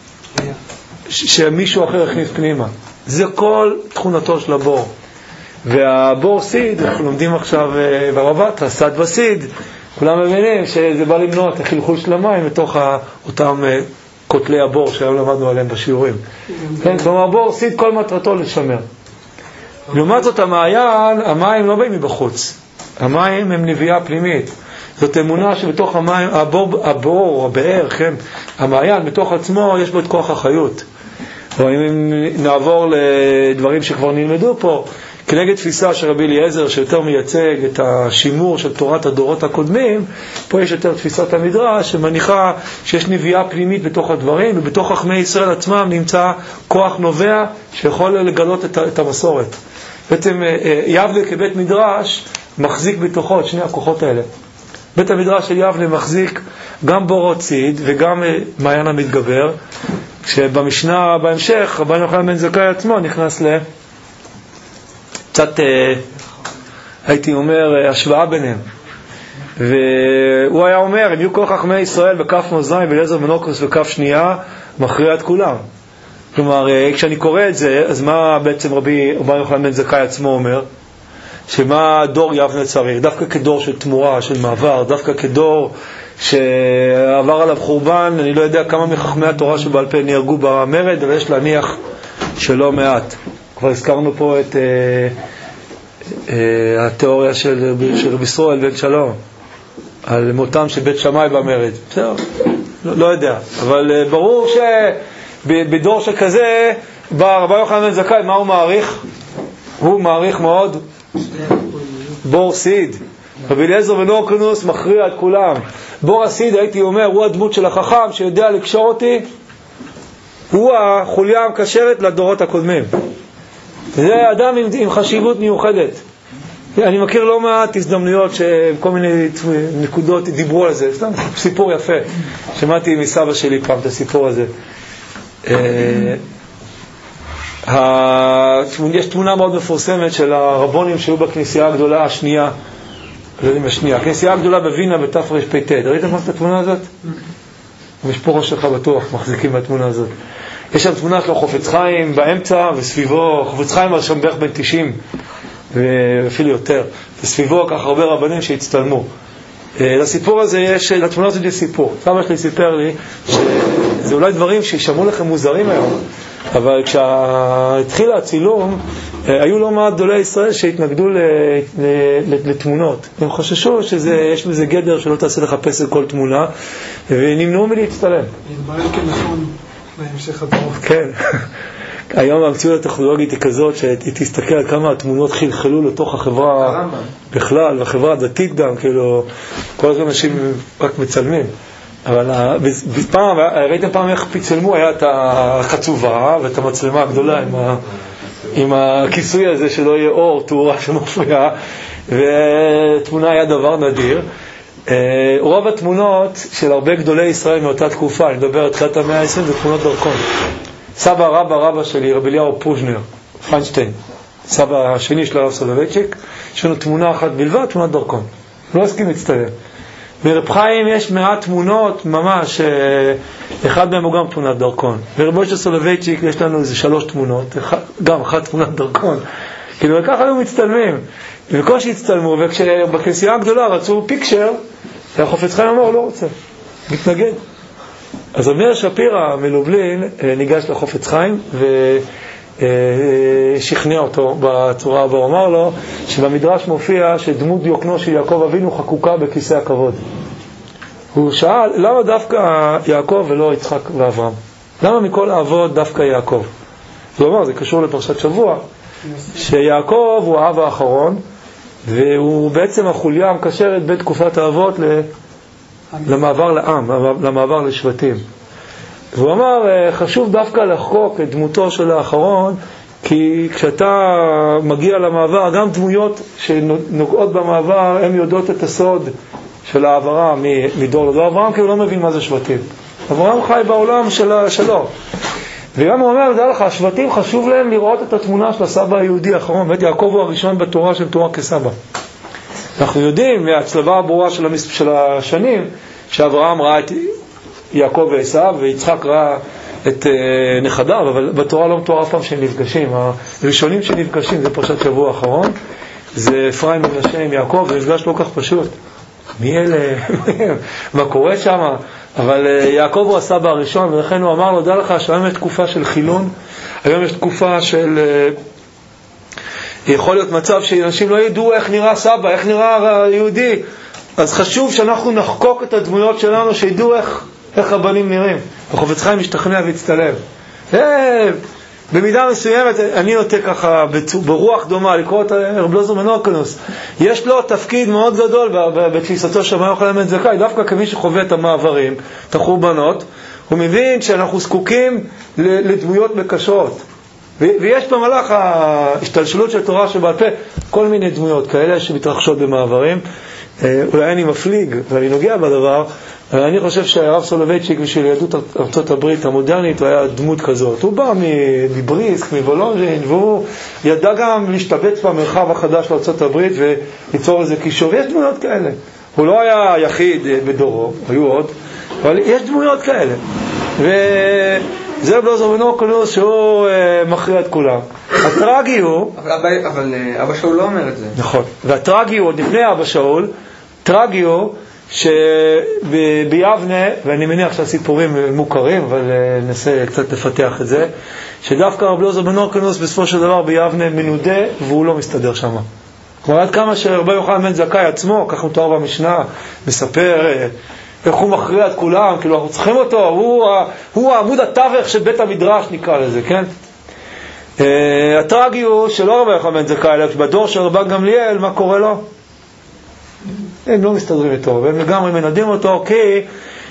שמישהו אחר הכניס פנימה. זה כל תכונתו של הבור. והבור סיד, אנחנו לומדים עכשיו ברבת, הסד וסיד, כולם מבינים שזה בא למנוע את החלחול של המים מתוך אותם כותלי הבור שהיום למדנו עליהם בשיעורים. כן, כלומר בור סיד כל מטרתו לשמר. לעומת זאת המעיין, המים לא באים מבחוץ. המים הם נביאה פנימית. זאת אמונה שבתוך המים, הבור, הבור, הבאר, כן, המעיין בתוך עצמו יש בו את כוח החיות. או אם נעבור לדברים שכבר נלמדו פה, כנגד תפיסה של רבי אליעזר שיותר מייצג את השימור של תורת הדורות הקודמים, פה יש יותר תפיסת המדרש שמניחה שיש נביאה פנימית בתוך הדברים, ובתוך חכמי ישראל עצמם נמצא כוח נובע שיכול לגלות את, את המסורת. בעצם יבנה כבית מדרש מחזיק בתוכו את שני הכוחות האלה. בית המדרש של יבנה מחזיק גם בורות סיד וגם מעיין המתגבר, שבמשנה בהמשך רבן יוחנן בן זכאי עצמו נכנס ל... קצת הייתי אומר השוואה ביניהם, והוא היה אומר אם יהיו כל חכמי ישראל בכף מאזניים ואליעזר בן הורקנוס בכף שנייה מכריע את כולם. כלומר כשאני קורא את זה, אז מה בעצם רבי רבן יוחנן בן זכאי עצמו אומר? שמה דור יבנה צריך? דווקא כדור של תמורה, של מעבר, דווקא כדור שעבר עליו חורבן, אני לא יודע כמה מחכמי התורה שבעל פה נהרגו במרד, אבל יש להניח שלא מעט. כבר הזכרנו פה את אה, אה, התיאוריה של, של רבי ישראל בן שלום על מותם של בית שמאי במרד. בסדר? לא, לא יודע, אבל אה, ברור שבדור שכזה בא רבי יוחנן בן זכאי, מה הוא מעריך? הוא מעריך מאוד בור סיד. רבי אליעזר בן הורקנוס מכריע את כולם. בור הסיד, הייתי אומר, הוא הדמות של החכם שיודע לקשור אותי הוא החוליה המקשרת לדורות הקודמים. זה אדם עם, עם חשיבות מיוחדת. אני מכיר לא מעט הזדמנויות שכל מיני נקודות דיברו על זה. סתם סיפור יפה. שמעתי מסבא שלי פעם את הסיפור הזה. יש תמונה מאוד מפורסמת של הרבונים שהיו בכנסייה הגדולה השנייה. לא יודעים השנייה. הכנסייה הגדולה בווינה בתרפ"ט. ראיתם את התמונה הזאת? יש פה ראש שלך בטוח, מחזיקים בתמונה הזאת. יש שם תמונה של חופץ חיים באמצע, וסביבו, חופץ חיים על שם בערך בין תשעים, ואפילו יותר. וסביבו כך הרבה רבנים שהצטלמו. לסיפור הזה יש, לתמונה הזאת יש סיפור. סבא שלי סיפר לי שזה אולי דברים שישמעו לכם מוזרים היום, אבל כשהתחיל הצילום, היו לא מעט גדולי ישראל שהתנגדו לתמונות. הם חששו שיש בזה גדר שלא תעשה לחפש את כל תמונה, ונמנעו מלהצטלם. יתברר כנכון בהמשך הדורות. כן. היום המציאות הטכנולוגית היא כזאת שתסתכל על כמה התמונות חלחלו לתוך החברה בכלל, והחברה הדתית גם, כאילו, כל הזמן אנשים רק מצלמים. אבל פעם, ראיתם פעם איך פיצלמו, היה את החצובה ואת המצלמה הגדולה עם, ה, עם הכיסוי הזה שלא יהיה אור, תאורה שמפריעה, ותמונה היה דבר נדיר. רוב התמונות של הרבה גדולי ישראל מאותה תקופה, אני מדבר את תחילת המאה ה-עשרים, זה תמונות דרכון. סבא רבא רבא שלי, רבי אליהו פוז'נר, פיינשטיין, סבא השני של הרב סולובייצ'יק, יש לנו תמונה אחת בלבד, תמונת דרכון. לא הסכים להצטלם. ברב חיים יש מעט תמונות, ממש, אחד מהם הוא גם תמונת דרכון. ברב משה סולובייצ'יק יש לנו איזה שלוש תמונות, גם אחת תמונת דרכון. כאילו, וככה היו מצטלמים. ובקושי הצטלמו, וכשבכנסייה הגדולה רצו פיקשר, החופץ חיים אמר, לא רוצה, מתנגד. אז אמיר שפירא מלובלין ניגש לחופץ חיים ושכנע אותו בצורה הבאה. הוא אמר לו שבמדרש מופיע שדמות דיוקנו של יעקב אבינו חקוקה בכיסא הכבוד. הוא שאל למה דווקא יעקב ולא יצחק ואברהם? למה מכל האבות דווקא יעקב? הוא אמר, זה קשור לפרשת שבוע, שיעקב הוא האב האחרון והוא בעצם החוליה המקשרת בין תקופת האבות למעבר לעם, למעבר לשבטים. והוא אמר, חשוב דווקא לחקוק את דמותו של האחרון, כי כשאתה מגיע למעבר, גם דמויות שנוגעות במעבר, הן יודעות את הסוד של העברה מדור לדור. אברהם כי הוא לא מבין מה זה שבטים. אברהם חי בעולם שלו. וגם הוא אומר, דע לך, השבטים חשוב להם לראות את התמונה של הסבא היהודי האחרון. באמת, יעקב הוא הראשון בתורה של תורה כסבא. אנחנו יודעים מהצלבה הברורה של, המס... של השנים שאברהם ראה את יעקב ועשיו ויצחק ראה את uh, נכדיו, אבל בתורה לא מתואר אף פעם שהם נפגשים. הראשונים שנפגשים זה פרשת שבוע האחרון, זה אפרים ומנשה עם יעקב, זה מפגש לא כך פשוט. מי אלה? מה קורה שם? אבל uh, יעקב הוא הסבא הראשון, ולכן הוא אמר לו, דע לך שהיום יש תקופה של חילון, היום יש תקופה של... Uh, יכול להיות מצב שאנשים לא ידעו איך נראה סבא, איך נראה יהודי. אז חשוב שאנחנו נחקוק את הדמויות שלנו, שידעו איך, איך הבנים נראים. החופץ חיים משתכנע והצטלם. אה, במידה מסוימת, אני נוטה ככה ברוח דומה לקרוא את רב אלעזר בן הורקנוס. יש לו תפקיד מאוד גדול בתפיסתו של רבי יוחנן בן זכאי, דווקא כמי שחווה את המעברים, את החורבנות, הוא מבין שאנחנו זקוקים לדמויות מקשרות. ויש במהלך ההשתלשלות של תורה שבעל פה כל מיני דמויות כאלה שמתרחשות במעברים. אולי אני מפליג ואני נוגע בדבר, אבל אני חושב שהרב סולובייצ'יק בשביל יהדות ארצות הברית המודרנית הוא היה דמות כזאת. הוא בא מבריסק, מוולונג'ין, והוא ידע גם להשתבץ במרחב החדש של ארצות הברית וליצור איזה קישור. יש דמויות כאלה. הוא לא היה יחיד בדורו, היו עוד, אבל יש דמויות כאלה. ו... זה רב אלעזר בן הורקנוס שהוא uh, מכריע את כולם. הטרגי הוא... אבל, אבל uh, אבא שאול לא אומר את זה. נכון. והטרגי הוא, עוד לפני אבא שאול, טרגי הוא שביבנה, ואני מניח שהסיפורים מוכרים, אבל uh, ננסה קצת לפתח את זה, שדווקא רב אלעזר בן הורקנוס בסופו של דבר ביבנה מנודה, והוא לא מסתדר שם. כלומר, עד כמה שרבי יוחנן בן זכאי עצמו, כך הוא תואר במשנה, מספר... Uh, איך הוא מכריע את כולם, כאילו אנחנו צריכים אותו, הוא, הוא העמוד התווך של בית המדרש נקרא לזה, כן? Uh, הטרגי הוא שלא רבי יוחנן בן זכאי, אלא בדור של רבן גמליאל, מה קורה לו? הם לא מסתדרים איתו, והם לגמרי מנדים אותו, כי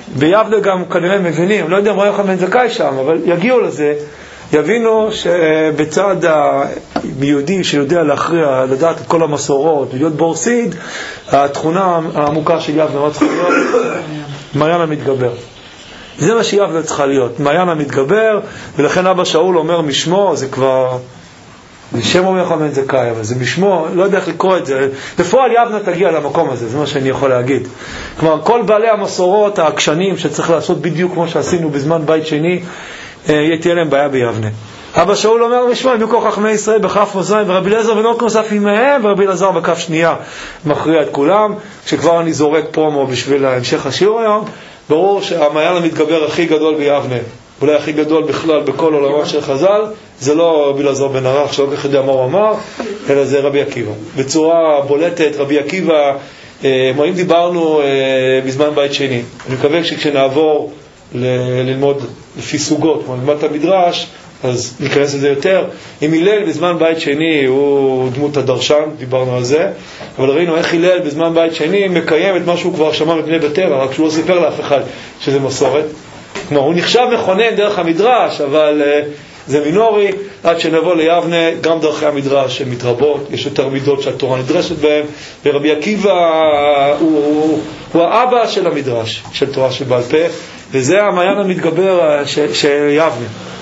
ביבנה גם כנראה מבינים, לא יודע מה יוחנן בן זכאי שם, אבל יגיעו לזה, יבינו שבצד היהודי שיודע להכריע, לדעת את כל המסורות, להיות בורסיד, התכונה העמוקה של יבנה, מה צריכה להיות? מעיין המתגבר. זה מה שיבנה צריכה להיות, מעיין המתגבר, ולכן אבא שאול אומר משמו, זה כבר, זה שם אומר יוחנן בן זכאי, אבל זה משמו, לא יודע איך לקרוא את זה, בפועל יבנה תגיע למקום הזה, זה מה שאני יכול להגיד. כלומר, כל בעלי המסורות, העקשנים, שצריך לעשות בדיוק כמו שעשינו בזמן בית שני, תהיה להם בעיה ביבנה. אבא שאול אומר משמו, הם יהיו כל חכמי ישראל בכף מאזניים, ורבי אליעזר בן הורקנוס אף עמהם, ורבי אלעזר בכף שנייה מכריע את כולם. כשכבר אני זורק פרומו בשביל המשך השיעור היום, ברור שהמעיין המתגבר הכי גדול ביבנה, אולי הכי גדול בכלל בכל עולמה של חז"ל, זה לא רבי אלעזר בן ערך, שלא כך יודע מה הוא אמר, אלא זה רבי עקיבא. בצורה בולטת, רבי עקיבא, אם דיברנו בזמן בית שני, אני מקווה שכשנעבור ללמוד לפי סוגות, כמו נלמד את המדרש, אז ניכנס לזה יותר. אם הלל בזמן בית שני הוא דמות הדרשן, דיברנו על זה, אבל ראינו איך הלל בזמן בית שני מקיים את מה שהוא כבר שמע מפני בטבע, רק שהוא לא סיפר לאף אחד שזה מסורת. כלומר, הוא נחשב מכונן דרך המדרש, אבל uh, זה מינורי. עד שנבוא ליבנה, גם דרכי המדרש הן מתרבות, יש יותר מידות שהתורה נדרשת בהן, ורבי עקיבא הוא, הוא, הוא האבא של המדרש, של תורה שבעל פה, וזה המעיין המתגבר של יבנה.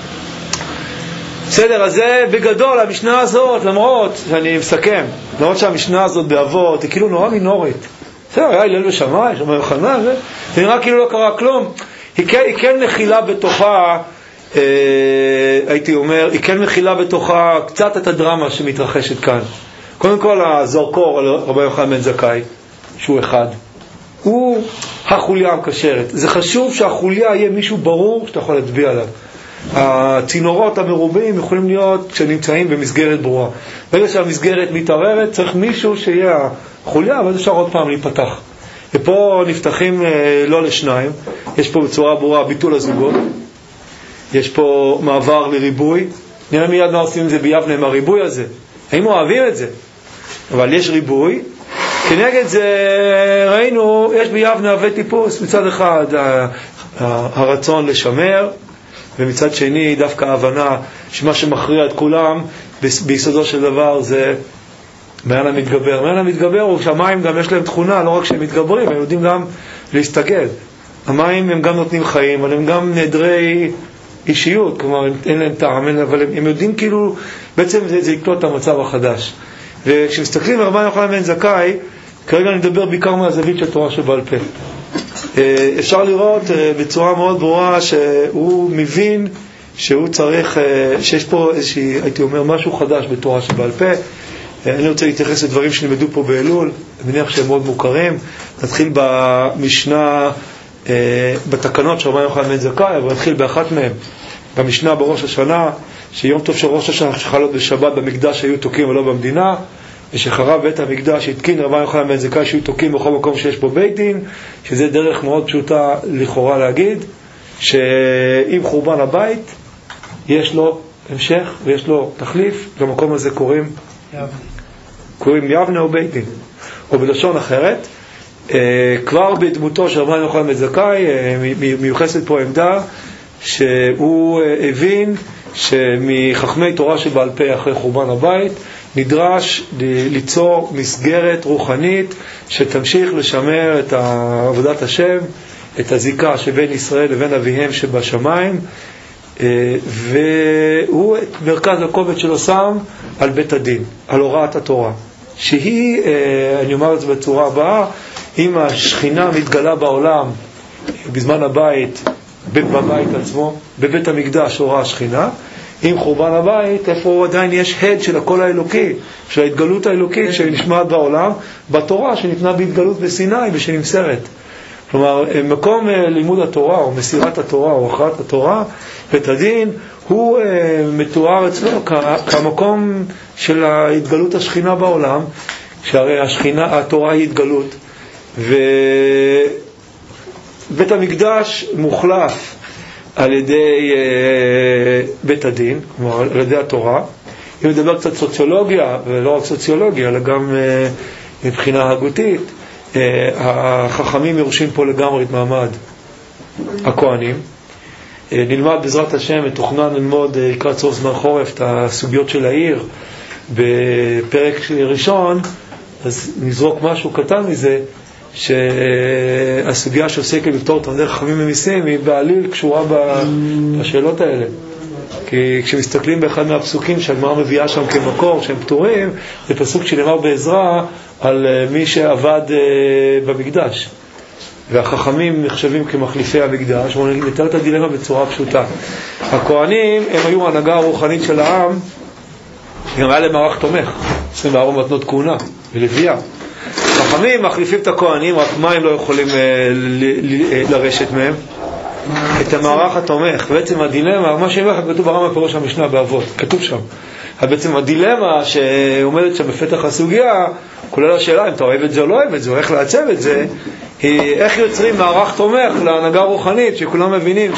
בסדר, אז זה בגדול, המשנה הזאת, למרות שאני מסכם, למרות שהמשנה הזאת באבות, היא כאילו נורא מינורית. בסדר, היה הלל ושמאי, שמאי וחנן, זה, זה נראה כאילו לא קרה כלום. היא כן, היא כן מכילה בתוכה, אה, הייתי אומר, היא כן מכילה בתוכה קצת את הדרמה שמתרחשת כאן. קודם כל, הזרקור על רבי יוחנן בן זכאי, שהוא אחד, הוא החוליה המקשרת. זה חשוב שהחוליה יהיה מישהו ברור שאתה יכול להצביע עליו. הצינורות המרובים יכולים להיות כשנמצאים במסגרת ברורה. ברגע שהמסגרת מתערערת, צריך מישהו שיהיה החוליה, אבל אפשר עוד פעם להיפתח. ופה נפתחים לא לשניים, יש פה בצורה ברורה ביטול הזוגות, יש פה מעבר לריבוי. נראה מיד מה עושים את זה ביבנה עם הריבוי הזה, האם אוהבים את זה? אבל יש ריבוי. כנגד זה ראינו, יש ביבנה אבי טיפוס, מצד אחד הרצון לשמר, ומצד שני דווקא ההבנה שמה שמכריע את כולם ביסודו של דבר זה מעיין המתגבר. מעיין המתגבר הוא שהמים גם יש להם תכונה, לא רק שהם מתגברים, הם יודעים גם להסתגל. המים הם גם נותנים חיים, אבל הם גם נדרי אישיות, כלומר אין להם טעם, אבל הם, הם יודעים כאילו, בעצם זה, זה יקלוט את המצב החדש. וכשמסתכלים על רבי יוחנן בן זכאי, כרגע אני מדבר בעיקר מהזווית של תורה שבעל פה. אפשר לראות בצורה מאוד ברורה שהוא מבין שהוא צריך, שיש פה איזושהי, הייתי אומר, משהו חדש בתורה שבעל פה. אני רוצה להתייחס לדברים שנלמדו פה באלול, אני מניח שהם מאוד מוכרים. נתחיל במשנה, בתקנות של רבי יוחנן בן זכאי, אבל נתחיל באחת מהם, במשנה בראש השנה, שיום טוב של ראש השנה שחלות בשבת במקדש היו תוקים ולא במדינה, ושחרב בית המקדש התקין רבי יוחנן בן זכאי שיהיו תוקים בכל מקום שיש פה בית דין, שזה דרך מאוד פשוטה לכאורה להגיד, שאם חורבן הבית יש לו המשך ויש לו תחליף, למקום הזה קוראים יבנה, קוראים יבנה או בית דין. או בלשון אחרת, כבר בדמותו של רבי יוחנן בן זכאי מיוחסת פה עמדה שהוא הבין שמחכמי תורה שבעל פה אחרי חורבן הבית נדרש ליצור מסגרת רוחנית שתמשיך לשמר את עבודת השם, את הזיקה שבין ישראל לבין אביהם שבשמיים, והוא את מרכז הכובד שלו שם על בית הדין, על הוראת התורה, שהיא, אני אומר את זה בצורה הבאה, אם השכינה מתגלה בעולם בזמן הבית, בבית עצמו, בבית המקדש הוראה השכינה, עם חורבן הבית, איפה עדיין יש הד של הקול האלוקי, של ההתגלות האלוקית שנשמעת בעולם, בתורה שניתנה בהתגלות בסיני ושנמסרת. כלומר, מקום לימוד התורה, או מסירת התורה, או הכרעת התורה, בית הדין, הוא מתואר אצלו כמקום של ההתגלות השכינה בעולם, שהרי השכינה, התורה היא התגלות, ובית המקדש מוחלף על ידי בית הדין, כלומר על ידי התורה. אם נדבר קצת סוציולוגיה, ולא רק סוציולוגיה, אלא גם מבחינה הגותית, החכמים יורשים פה לגמרי את מעמד הכהנים. נלמד בעזרת השם, מתוכנן ללמוד לקראת סוף זמן חורף את הסוגיות של העיר בפרק ראשון, אז נזרוק משהו קטן מזה, שהסוגיה שעוסקת לפתור תלמידי חכמים ומיסים היא בעליל קשורה בשאלות האלה. כי כשמסתכלים באחד מהפסוקים שהגמרא מביאה שם כמקור שהם פטורים, זה פסוק שנאמר בעזרה על מי שעבד במקדש, והחכמים נחשבים כמחליפי המקדש. בואו נתאר את הדילמה בצורה פשוטה. הכהנים הם היו ההנהגה הרוחנית של העם, גם היה להם מערך תומך, עשרים וארבע מתנות כהונה ולוויה. חכמים מחליפים את הכהנים, רק מה הם לא יכולים לרשת מהם? את המערך התומך. בעצם הדילמה, מה שאומר כתוב ברמב"ם פירוש המשנה באבות, כתוב שם. בעצם הדילמה שעומדת שם בפתח הסוגיה, כולל השאלה אם אתה אוהב את זה או לא אוהב את זה, או איך לעצב את זה, היא איך יוצרים מערך תומך להנהגה רוחנית, שכולם מבינים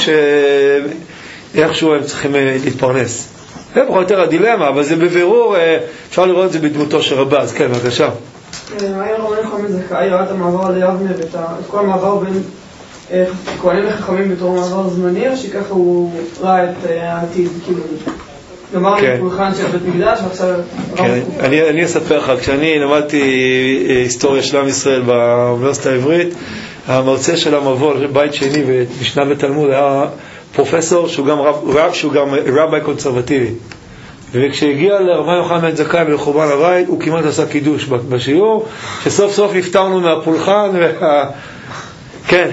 שאיכשהו הם צריכים להתפרנס. זה פחות יותר הדילמה, אבל זה בבירור, אפשר לראות את זה בדמותו של רבז. כן, בבקשה. היה רבי חמד זכאי, ראה את המעבר ליבנה ואת כל המעבר בין כהנים וחכמים בתור מעבר זמני, או שככה הוא ראה את העתיד, כאילו נאמר לי פולחן של בית מקדש ועכשיו... אני אספר לך, כשאני למדתי היסטוריה של עם ישראל באוניברסיטה העברית, המרצה של המבוא, בית שני ומשנה ותלמוד, היה פרופסור שהוא גם רב, שהוא גם רבי קונסרבטיבי. וכשהגיע לרבי יוחנן זכאי ולחורבן הבית, הוא כמעט עשה קידוש בשיעור, שסוף סוף נפטרנו מהפולחן וה... כן,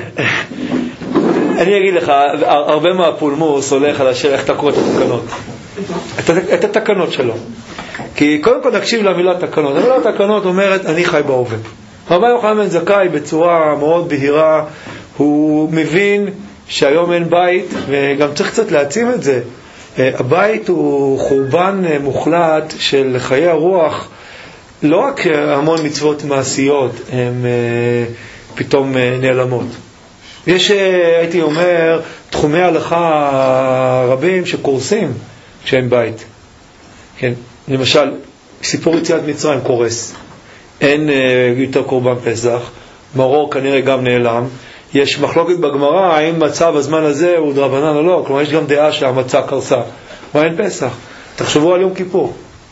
אני אגיד לך, הרבה מהפולמוס הולך על השאלה איך אתה קורא את התקנות, את התקנות שלו. כי קודם כל נקשיב למילה תקנות. המילה תקנות אומרת אני חי בהווה. רבי יוחנן זכאי בצורה מאוד בהירה, הוא מבין שהיום אין בית, וגם צריך קצת להעצים את זה. הבית הוא חורבן מוחלט של חיי הרוח, לא רק המון מצוות מעשיות הן פתאום נעלמות. יש, הייתי אומר, תחומי הלכה רבים שקורסים כשאין בית. כן, למשל, סיפור יציאת מצרים קורס. אין יותר קורבן פסח, מרור כנראה גם נעלם. יש מחלוקת בגמרא האם מצה בזמן הזה הוא דרבנן או לא, כלומר יש גם דעה שהמצה קרסה, אבל אין פסח. תחשבו על יום כיפור,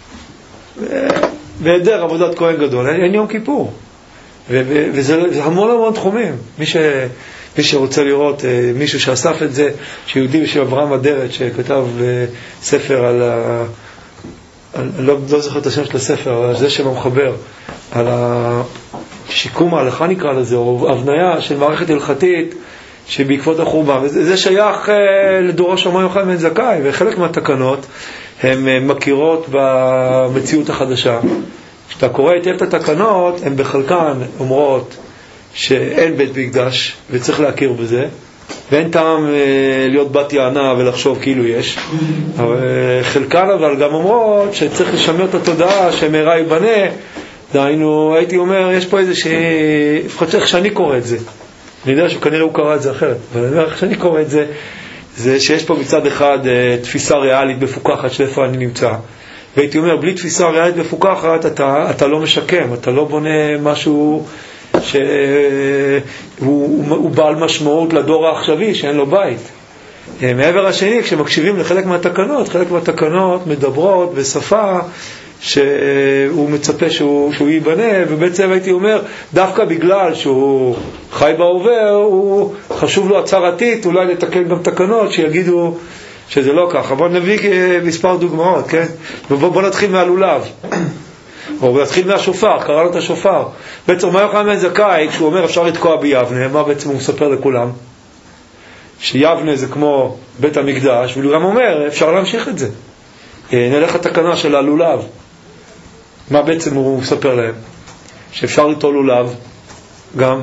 בהיעדר עבודת כהן גדול אין יום כיפור, וזה המון המון תחומים. מי, ש, מי שרוצה לראות מישהו שאסף את זה, שיהודי בשם אברהם אדרת שכתב ספר על ה... לא, לא זוכר את השם של הספר, אבל זה שם המחבר על השיקום ההלכה נקרא לזה, או הבניה של מערכת הלכתית שבעקבות החורבן. זה שייך לדורו של רבי יוחנן בן זכאי, וחלק מהתקנות הן מכירות במציאות החדשה. כשאתה קורא היטב את התקנות, הן בחלקן אומרות שאין בית מקדש וצריך להכיר בזה, ואין טעם להיות בת יענה ולחשוב כאילו יש. אבל חלקן אבל גם אומרות שצריך לשמר את התודעה שמהרה ייבנה. דהיינו, הייתי אומר, יש פה איזה ש... לפחות צריך שאני קורא את זה. אני יודע שכנראה הוא קרא את זה אחרת, אבל אני אומר, שאני קורא את זה, זה שיש פה מצד אחד תפיסה ריאלית מפוקחת של איפה אני נמצא. והייתי אומר, בלי תפיסה ריאלית מפוקחת, אתה, אתה לא משקם, אתה לא בונה משהו שהוא הוא, הוא בעל משמעות לדור העכשווי שאין לו בית. מעבר השני, כשמקשיבים לחלק מהתקנות, חלק מהתקנות מדברות בשפה שהוא מצפה שהוא, שהוא ייבנה, ובעצם הייתי אומר, דווקא בגלל שהוא חי בהווה, הוא חשוב לו הצהרתית, אולי לתקן גם תקנות שיגידו שזה לא ככה. בוא נביא מספר דוגמאות, כן? ובוא בוא נתחיל מהלולב. או נתחיל מהשופר, קראנו את השופר. בעצם רבי יוחנן בן זכאי, כשהוא אומר אפשר לתקוע ביבנה, מה בעצם הוא מספר לכולם? שיבנה זה כמו בית המקדש, והוא גם אומר אפשר להמשיך את זה. נלך לתקנה של הלולב. מה בעצם הוא מספר להם? שאפשר ליטול לולב גם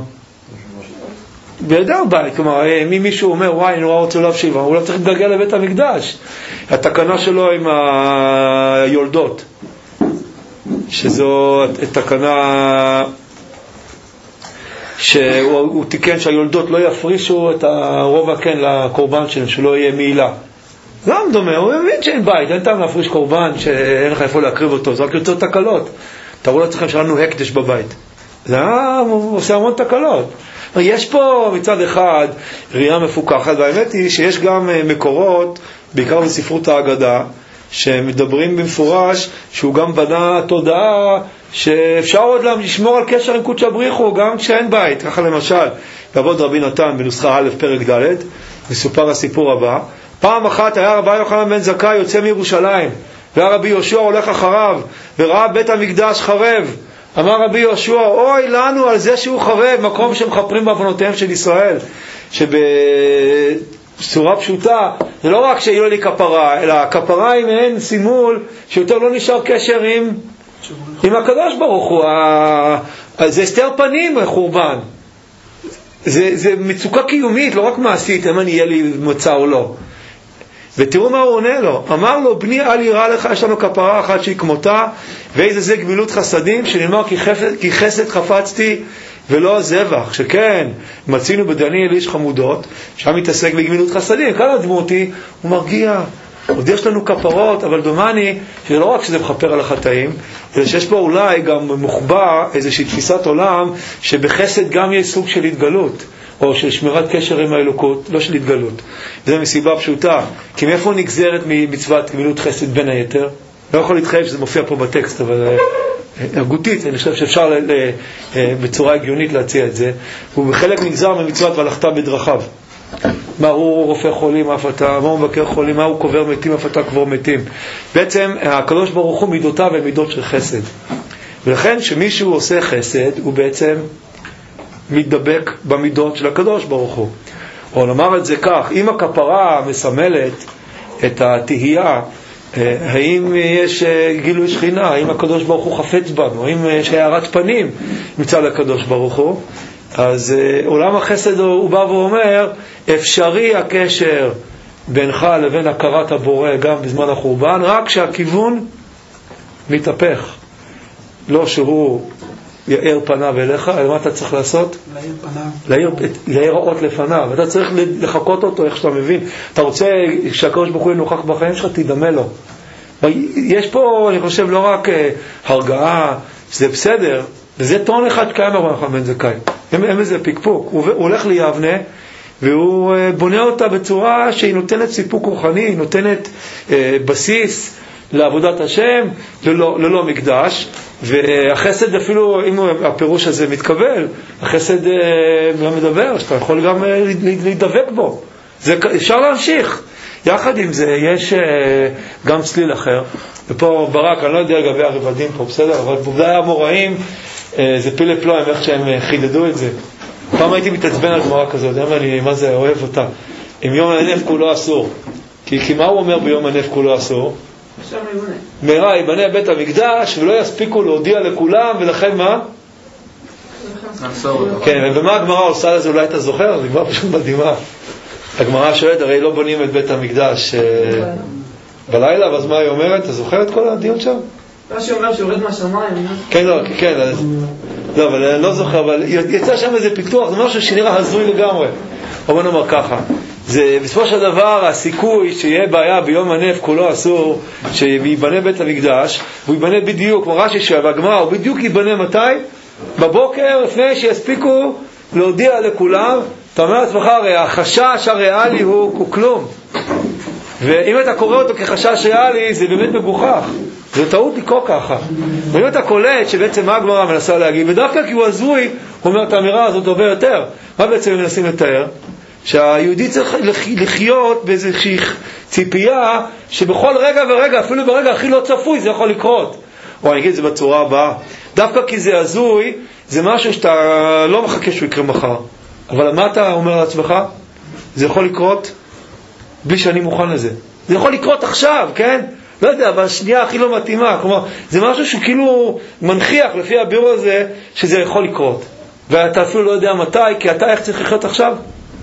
בידר בית. כלומר, מי מישהו אומר וואי אני נורא רוצה לולב שיבה, הוא לא צריך להתגלגל לבית המקדש. התקנה שלו עם היולדות, שזו תקנה שהוא תיקן שהיולדות לא יפרישו את הרובע כן לקורבן שלהם, שלא יהיה מעילה. גם דומה, הוא מבין שאין בית, אין טעם להפריש קורבן שאין לך איפה להקריב אותו, זה רק יוצר תקלות. תראו לעצמכם שלנו הקדש בבית, זה עושה המון תקלות. יש פה מצד אחד ראייה מפוקחת, והאמת היא שיש גם מקורות, בעיקר בספרות ההגדה, שמדברים במפורש שהוא גם בנה תודעה שאפשר עוד לשמור על קשר עם קודש הבריחו גם כשאין בית. ככה למשל בעבוד רבי נתן בנוסחה א' פרק ד' מסופר הסיפור הבא. פעם אחת היה רבי יוחנן בן זכאי יוצא מירושלים, והיה רבי יהושע הולך אחריו וראה בית המקדש חרב. אמר רבי יהושע, אוי לנו על זה שהוא חרב, מקום שמחפרים בעוונותיהם של ישראל. שבצורה פשוטה זה לא רק שיהיה לי כפרה, אלא הכפרה היא מעין סימול שיותר לא נשאר קשר עם עם הקדוש ברוך הוא. זה הסתר פנים חורבן, זה, זה מצוקה קיומית, לא רק מעשית, אם אני יהיה לי מצא או לא. ותראו מה הוא עונה לו, אמר לו, בני אל יראה לך, יש לנו כפרה אחת שהיא כמותה, ואיזה זה גמילות חסדים, שנאמר כי חסד, כי חסד חפצתי ולא זבח. שכן מצינו בדניאל איש חמודות שם מתעסק בגמילות חסדים. כאן הדמותי הוא מרגיע, עוד יש לנו כפרות, אבל דומני שזה לא רק שזה מחפר על החטאים, אלא שיש פה אולי גם מוחבא איזושהי תפיסת עולם שבחסד גם יש סוג של התגלות, או של שמירת קשר עם האלוקות, לא של התגלות. זה מסיבה פשוטה, כי מאיפה נגזרת ממצוות גמילות חסד בין היתר? לא יכול להתחייב שזה מופיע פה בטקסט, אבל הגותית, אני חושב שאפשר ל- ל- בצורה הגיונית להציע את זה. הוא בחלק נגזר ממצוות והלכת בדרכיו. מה הוא רופא חולים אף אתה, מה הוא מבקר חולים, מה הוא קובר מתים אף אתה קבור מתים. בעצם הקדוש ברוך הוא מידותיו הן מידות של חסד, ולכן שמישהו עושה חסד הוא בעצם מתדבק במידות של הקדוש ברוך הוא. או נאמר את זה כך, אם הכפרה מסמלת את התהייה האם יש גילוי שכינה, האם הקדוש ברוך הוא חפץ בנו, האם יש הערת פנים מצד הקדוש ברוך הוא, אז עולם החסד הוא בא ואומר אפשרי הקשר בינך לבין הכרת הבורא גם בזמן החורבן, רק שהכיוון מתהפך, לא שהוא יאיר פניו אליך, אלא מה אתה צריך לעשות? להאיר פניו, להאיר, להאיר אות לפניו. אתה צריך לחכות אותו איך שאתה מבין. אתה רוצה שהקדוש ברוך הוא נוכח בחיים שלך, תדמה לו. יש פה אני חושב לא רק הרגעה, זה בסדר, וזה טון אחד קיים ברבי יוחנן בן זכאי, אין איזה פיקפוק. הוא הולך ליבנה והוא בונה אותה בצורה שהיא נותנת סיפוק רוחני, היא נותנת בסיס לעבודת השם ללא, ללא מקדש. והחסד אפילו אם הפירוש הזה מתקבל, החסד לא מדבר, שאתה יכול גם להידבק בו, זה אפשר להמשיך. יחד עם זה יש גם צליל אחר, ופה ברק, אני לא יודע לגבי הרבדים פה, בסדר, אבל בוודאי המוראים זה פילה פלואים איך שהם חידדו את זה. פעם הייתי מתעצבן על גמרא כזאת, יודע לי מה זה, אוהב אותה, אם יום הנף כולו אסור, כי, כי מה הוא אומר ביום הנף כולו אסור? מהרה יבנה בית המקדש ולא יספיקו להודיע לכולם, ולכן מה? כן, ומה הגמרא עושה לזה? אולי אתה זוכר? זה כבר פשוט מדהימה. הגמרא שואלת, הרי לא בונים את בית המקדש בלילה, ואז מה היא אומרת? אתה זוכר את כל הדיון שם? מה שהיא אומרת שיורד מהשמיים. כן, לא, כן, לא, אבל אני לא זוכר, אבל יצא שם איזה פיתוח, זה משהו שנראה הזוי לגמרי. אבל בוא נאמר ככה, זה בסופו של דבר הסיכוי שיהיה בעיה ביום הנף כולו אסור, שיבנה בית המקדש, הוא יבנה בדיוק, כמו רש"י שהגמרא, הוא בדיוק יבנה מתי? בבוקר, לפני שיספיקו להודיע לכולם. אתה אומר לעצמך, הרי החשש הריאלי הוא, הוא כלום, ואם אתה קורא אותו כחשש ריאלי זה באמת מגוחך, זה טעות לקרוא ככה. ואם אתה קולט שבעצם מה הגמרא מנסה להגיד, ודווקא כי הוא הזוי, הוא אומר את האמירה הזאת הרבה יותר. מה בעצם מנסים לתאר? שהיהודי צריך לחיות באיזושהי ציפייה שבכל רגע ורגע, אפילו ברגע הכי לא צפוי, זה יכול לקרות. או אני אגיד את זה בצורה הבאה, דווקא כי זה הזוי, זה משהו שאתה לא מחכה שהוא יקרה מחר, אבל מה אתה אומר לעצמך? זה יכול לקרות בלי שאני מוכן לזה. זה יכול לקרות עכשיו, כן? לא יודע, בשנייה הכי לא מתאימה. כלומר, זה משהו שכאילו מנחיח לפי הביאור הזה שזה יכול לקרות, ואתה אפילו לא יודע מתי, כי אתה איך צריך לחיות עכשיו?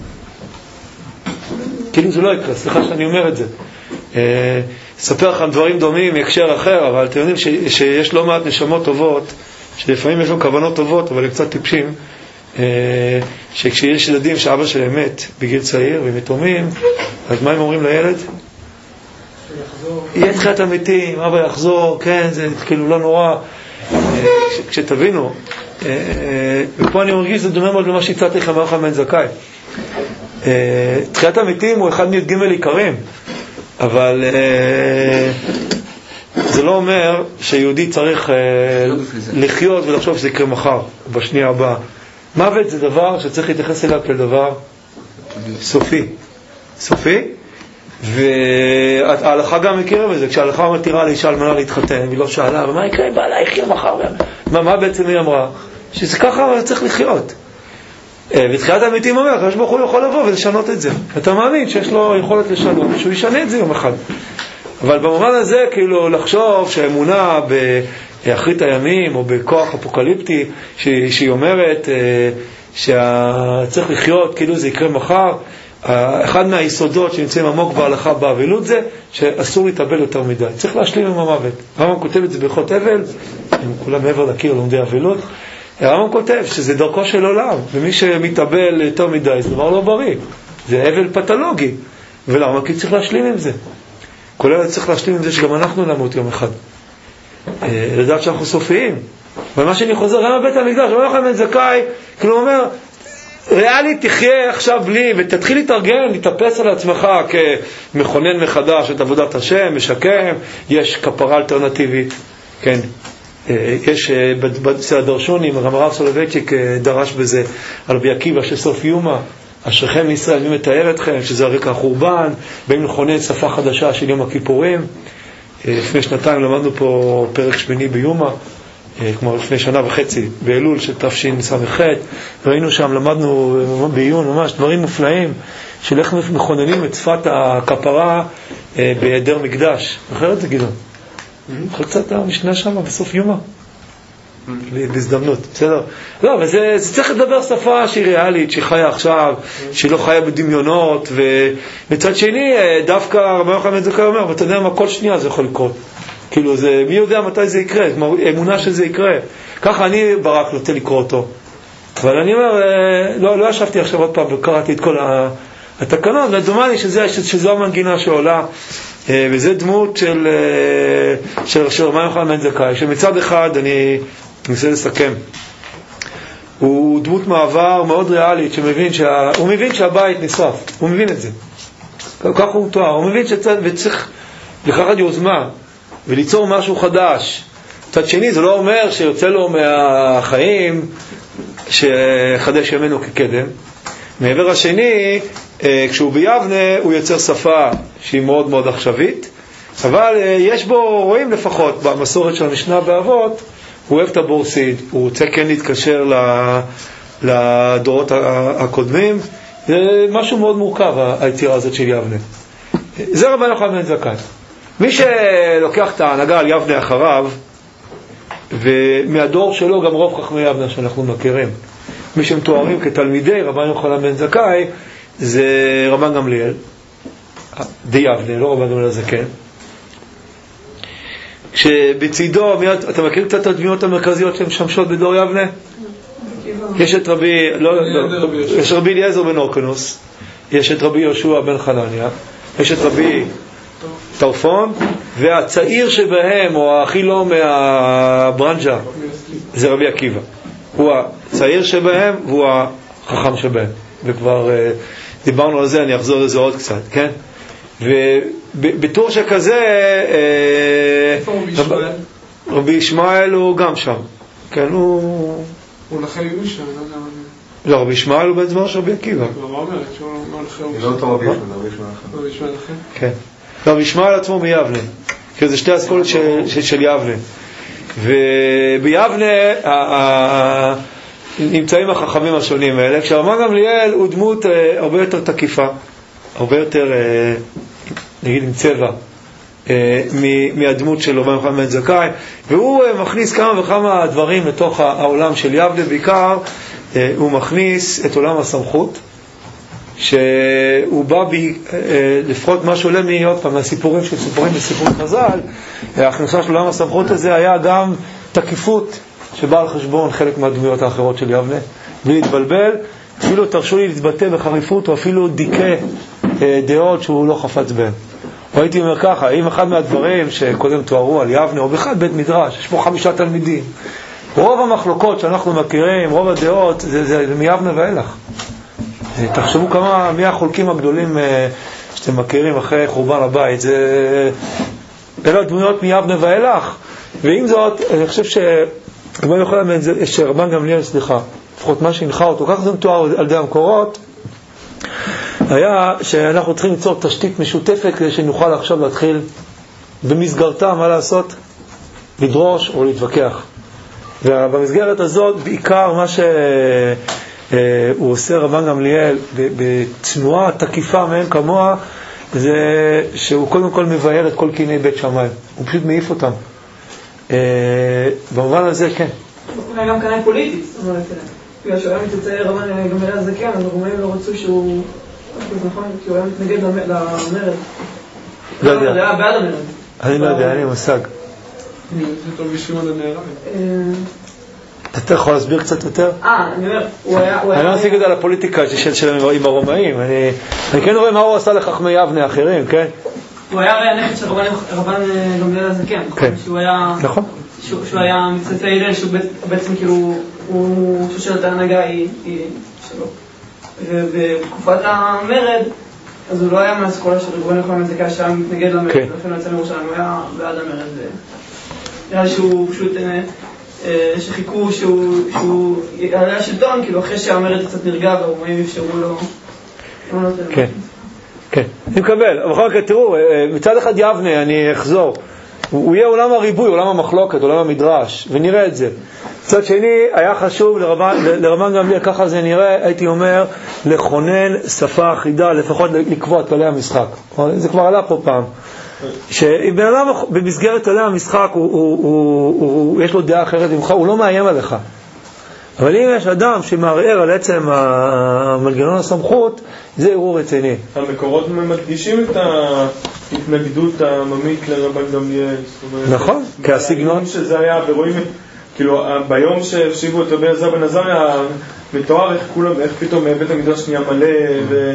כאילו זה לא יקרה, סליחה שאני אומר את זה. אספר לכם דברים דומים מהקשר אחר, אבל אתם יודעים ש- שיש לא מעט נשמות טובות, שלפעמים יש לו כוונות טובות, אבל הם קצת טיפשים, שכשיש ילדים שאבא שלהם מת בגיל צעיר והם יתומים, אז מה הם אומרים לילד? יהיה תחיית המתים, אבא יחזור, כן, זה כאילו לא נורא. כש- כשתבינו, ופה אני מרגיש שזה דומה מאוד למה שהצעתי לכם ברוך בן זכאי. תחיית המתים הוא אחד מי"ג עיקרים, אבל זה לא אומר שיהודי צריך לחיות ולחשוב שזה יקרה מחר, בשנייה הבאה. מוות זה דבר שצריך להתייחס אליו כדבר סופי. סופי, וההלכה גם מכירה בזה. כשההלכה מתירה לאישה אלמנה להתחתן, והיא לא שאלה, ומה יקרה אם בעלה יחיה מחר? מה, מה בעצם היא אמרה? שזה ככה צריך לחיות. ותחיית המתים אומר, הקדוש ברוך הוא יכול לבוא ולשנות את זה. אתה מאמין שיש לו יכולת לשנות, שהוא ישנה את זה יום אחד. אבל במובן הזה, כאילו, לחשוב שהאמונה באחרית הימים, או בכוח אפוקליפטי, שהיא אומרת שצריך לחיות, כאילו זה יקרה מחר, אחד מהיסודות שנמצאים עמוק בהלכה באבלות זה שאסור להתאבל יותר מדי, צריך להשלים עם המוות. הרמב"ם כותב את זה בהלכות אבל, הם כולם מעבר לקיר לומדי אבלות. הרמב"ם כותב שזה דרכו של עולם, ומי שמתאבל יותר מדי זה דבר לא בריא, זה אבל פתולוגי, ולמה? כי צריך להשלים עם זה. כולל צריך להשלים עם זה שגם אנחנו נמות יום אחד, לדעת שאנחנו סופיים. ומה שאני חוזר גם לבית המקדש, אומר לכם בן זכאי, כאילו הוא אומר, ריאלית תחיה עכשיו בלי, ותתחיל להתארגן, להתאפס על עצמך כמכונן מחדש את עבודת השם, משקם, יש כפרה אלטרנטיבית, כן, יש בצד דרשונים, הרב סולובייצ'יק דרש בזה, על רבי עקיבא שסוף יומא, אשריכם ישראל, מי מתאר אתכם, שזה הרקע החורבן, באים לכונן שפה חדשה של יום הכיפורים. לפני שנתיים למדנו פה פרק שמיני ביומא, כמו לפני שנה וחצי, באלול של תשס"ח, ראינו שם, למדנו בעיון ממש דברים מופלאים, של איך מכוננים את שפת הכפרה בהיעדר מקדש. אחר את זה גדעון. יכול קצת המשנה שם בסוף יומא. בהזדמנות, בסדר? לא, אבל זה, זה צריך לדבר שפה שהיא ריאלית, שהיא חיה עכשיו, שהיא לא חיה בדמיונות, ובצד שני, דווקא רבי יוחנן בן זכאי אומר, ואתה יודע מה, כל שנייה זה יכול לקרות. כאילו, זה, מי יודע מתי זה יקרה, אמונה שזה יקרה. ככה אני ברק נוטה לקרוא אותו. אבל אני אומר, לא, לא ישבתי עכשיו עוד פעם וקראתי את כל התקנות, ודומני שזה, שזו המנגינה שעולה, וזה דמות של, של, של רבי יוחנן בן זכאי, שמצד אחד אני ננסה לסכם, הוא דמות מעבר מאוד ריאלית, שמבין שה... הוא מבין שהבית נשרף, הוא מבין את זה, ככה הוא תואר, הוא מבין שצריך לקחת יוזמה וליצור משהו חדש. מצד שני זה לא אומר שיוצא לו מהחיים שחדש ימינו כקדם. מעבר השני, כשהוא ביבנה הוא יוצר שפה שהיא מאוד מאוד עכשווית, אבל יש בו, רואים לפחות במסורת של המשנה באבות, הוא אוהב את הבורסית, הוא רוצה כן להתקשר לדורות הקודמים. זה משהו מאוד מורכב, היצירה הזאת של יבנה. זה רבי יוחנן בן זכאי. מי שלוקח את ההנהגה על יבנה אחריו, ומהדור שלו גם רוב חכמי יבנה שאנחנו מכירים, מי שמתוארים כתלמידי רבי יוחנן בן זכאי, זה רבן גמליאל די יבנה, לא רבן גמליאל זקן, כשבצידו, אתה מכיר קצת את הדמויות המרכזיות שהן משמשות בדור יבנה? יש את רבי, לא, לא, יש רבי אליעזר בן אורקנוס, יש את רבי יהושע בן חנניה, יש את רבי טרפון, והצעיר שבהם, או הכי לא מהברנג'ה, זה רבי עקיבא. הוא הצעיר שבהם, והוא החכם שבהם. וכבר דיברנו על זה, אני אחזור לזה עוד קצת, כן? ובתור שכזה, רבי ישמעאל הוא גם שם. כן, הוא... הוא נחל ירושה, לא, רבי ישמעאל הוא בן זמר של רבי עקיבא. הוא אומרת שהוא לא נחל ירושה. לא אותו רבי ישמעאל, רבי ישמעאל אחר. רבי ישמעאל אחר? כן. רבי ישמעאל עצמו מיבנה. כי זה שתי אסכולות של יבנה. וביבנה נמצאים החכמים השונים האלה, כשרבן גמליאל הוא דמות הרבה יותר תקיפה, הרבה יותר, נגיד, עם צבע, מהדמות של רבי יוחנן בן זכאי, והוא מכניס כמה וכמה דברים לתוך העולם של יבנה. בעיקר הוא מכניס את עולם הסמכות, שהוא בא בי, לפחות מה שעולה מעוד פעם מהסיפורים של סיפורים וסיפורים חז"ל, ההכנסה של עולם הסמכות הזה היה גם תקיפות שבא על חשבון חלק מהדמויות האחרות של יבנה, בלי להתבלבל, אפילו תרשו לי להתבטא בחריפות, או אפילו דיקה דעות שהוא לא חפץ בהם. או הייתי אומר ככה, אם אחד מהדברים שקודם תוארו על יבנה, או בכלל בית מדרש, יש פה חמישה תלמידים, רוב המחלוקות שאנחנו מכירים, רוב הדעות, זה, זה, זה מיבנה ואילך. תחשבו כמה, מי החולקים הגדולים שאתם מכירים אחרי חורבן הבית, זה אלה הדמויות מיבנה ואילך. ועם זאת, אני חושב ש... גם אני יכול להאמין, שרבן גמליאל, סליחה, לפחות מה שהנחה אותו, כך זה מתואר על ידי המקורות, היה שאנחנו צריכים ליצור תשתית משותפת כדי שנוכל עכשיו להתחיל במסגרתה, מה לעשות? לדרוש או להתווכח. ובמסגרת הזאת, בעיקר מה שהוא עושה רבן גמליאל בתנועה תקיפה מהם כמוה, זה שהוא קודם כל מבאר את כל קיני בית שמאי. הוא פשוט מעיף אותם. במובן הזה, כן. אולי גם קנאי פוליטית, זאת אומרת, בגלל שהוא היה מתוצאי רבן גמליאל הזקן, אז הרומאים לא רצו שהוא, נכון, כי הוא היה מתנגד למרד. לא יודע. זה היה בעד המרד. אני לא יודע, אין לי מושג. זה טוב בשמעון הנעליים. אתה יכול להסביר קצת יותר? אה, אני אומר, הוא היה... אני לא משיג את זה על הפוליטיקה שלהם עם הרומאים. אני כן רואה מה הוא עשה לחכמי יבנה אחרים, כן? הוא היה הרי הנכד של רבן גמליאל הזקן, שהוא היה... נכון. שהוא היה מצאצאי הלל, שהוא בעצם כאילו, הוא שושלת ההנהגה היא שלו. ובתקופת המרד, אז הוא לא היה מהאסכולה של רבן יוחנן בן זכאי שהיה מתנגד למרד, ולכן הוא יצא מירושלים, הוא היה בעד המרד. נראה לי שהוא פשוט, שחיכו שהוא יעלה השלטון, כאילו אחרי שהמרד קצת נרגע, והרומאים אפשרו לו... כן, כן, אני מקבל. אבל אחר כך תראו, מצד אחד יבנה, אני אחזור, הוא יהיה עולם הריבוי, עולם המחלוקת, עולם המדרש, ונראה את זה. מצד שני, היה חשוב לרבן גמליאל, ככה זה נראה, הייתי אומר, לכונן שפה אחידה, לפחות לקבוע את כללי המשחק. זה כבר עלה פה פעם. שבאדם במסגרת כללי המשחק, הוא, הוא, הוא, הוא, יש לו דעה אחרת ממך, הוא לא מאיים עליך. אבל אם יש אדם שמערער על עצם המנגנון הסמכות, זה ערעור רציני. המקורות מדגישים את ההתנגדות העממית לרבן גמליאל. נכון, כי הסגנון... שזה היה, ורואים, כאילו, ביום שהשיבו את רבי אלעזר בן עזריה, מתואר איך כולם, איך פתאום בית המקדש נהיה מלא ו...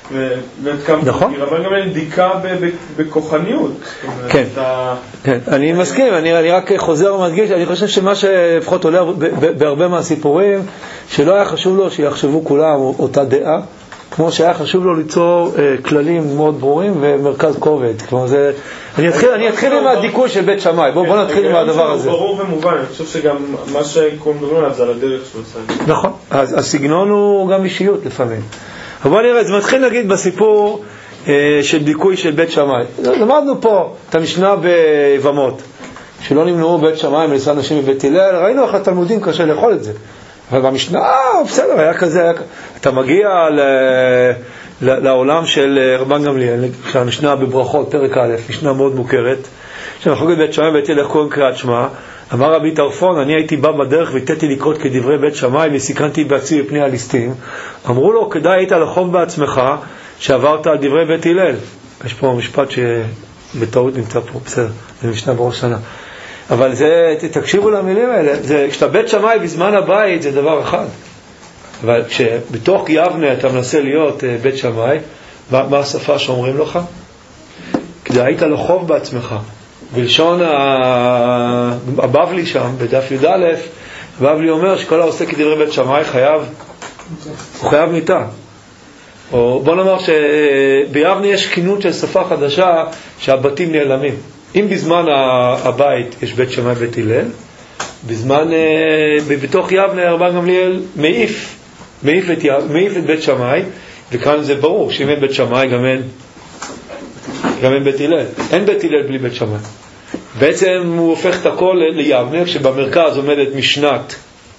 נכון. רבן גמליאל דיכא בכוחניות. כן, כן, אני מסכים, אני רק חוזר ומדגיש, אני חושב שמה שלפחות עולה בהרבה מהסיפורים, שלא היה חשוב לו שיחשבו כולם אותה דעה, כמו שהיה חשוב לו ליצור כללים מאוד ברורים ומרכז כובד. כלומר זה, אני אתחיל, אני אתחיל עם הדיכוי של בית שמאי. בוא נתחיל עם הדבר הזה. ברור ומובן, אני חושב שגם מה שכולם מדברים עליו זה על הדרך שהוא עושה. נכון, אז הסגנון הוא גם אישיות לפעמים. אבל בוא נראה, זה מתחיל נגיד בסיפור אה, של דיכוי של בית שמאי. למדנו פה את המשנה ביבמות, שלא נמנעו בית שמאי מלשא אנשים בבית הלל, ראינו איך התלמודים קשה לאכול את זה. אבל במשנה, אה, בסדר, היה כזה, היה... אתה מגיע ל... ל... לעולם של רבן גמליאל, שהמשנה בברכות, פרק א', משנה מאוד מוכרת, שמחלוקת בית שמאי ובית הלל קוראים קריאת שמע, אמר רבי טרפון, אני הייתי בא בדרך והתתי לקרות כדברי בית שמאי וסיכנתי בעצמי בפני הליסטים. אמרו לו, כדאי היית לחוב בעצמך שעברת על דברי בית הלל. יש פה משפט שבטעות נמצא פה, בסדר, זה משנה בראש שנה. אבל זה, תקשיבו למילים האלה, זה, כשאתה בית שמאי בזמן הבית זה דבר אחד. אבל כשבתוך יבנה אתה מנסה להיות בית שמאי, מה, מה השפה שאומרים לך? כדאי היית לחוב בעצמך. בלשון הבבלי שם, בדף י' א', הבבלי אומר שכל העושה כדברי בית שמאי חייב, הוא חייב מיתה. או בוא נאמר שביבנה יש כינות של שפה חדשה שהבתים נעלמים. אם בזמן הבית יש בית שמאי בית הלל, בזמן, בתוך יבנה רבן גמליאל מעיף, מעיף את, מעיף את בית שמאי, וכאן זה ברור שאם אין בית שמאי גם אין גם אין בית הלל. אין בית הלל בלי בית שמאי. בעצם הוא הופך את הכל ליבנה, כשבמרכז עומדת משנת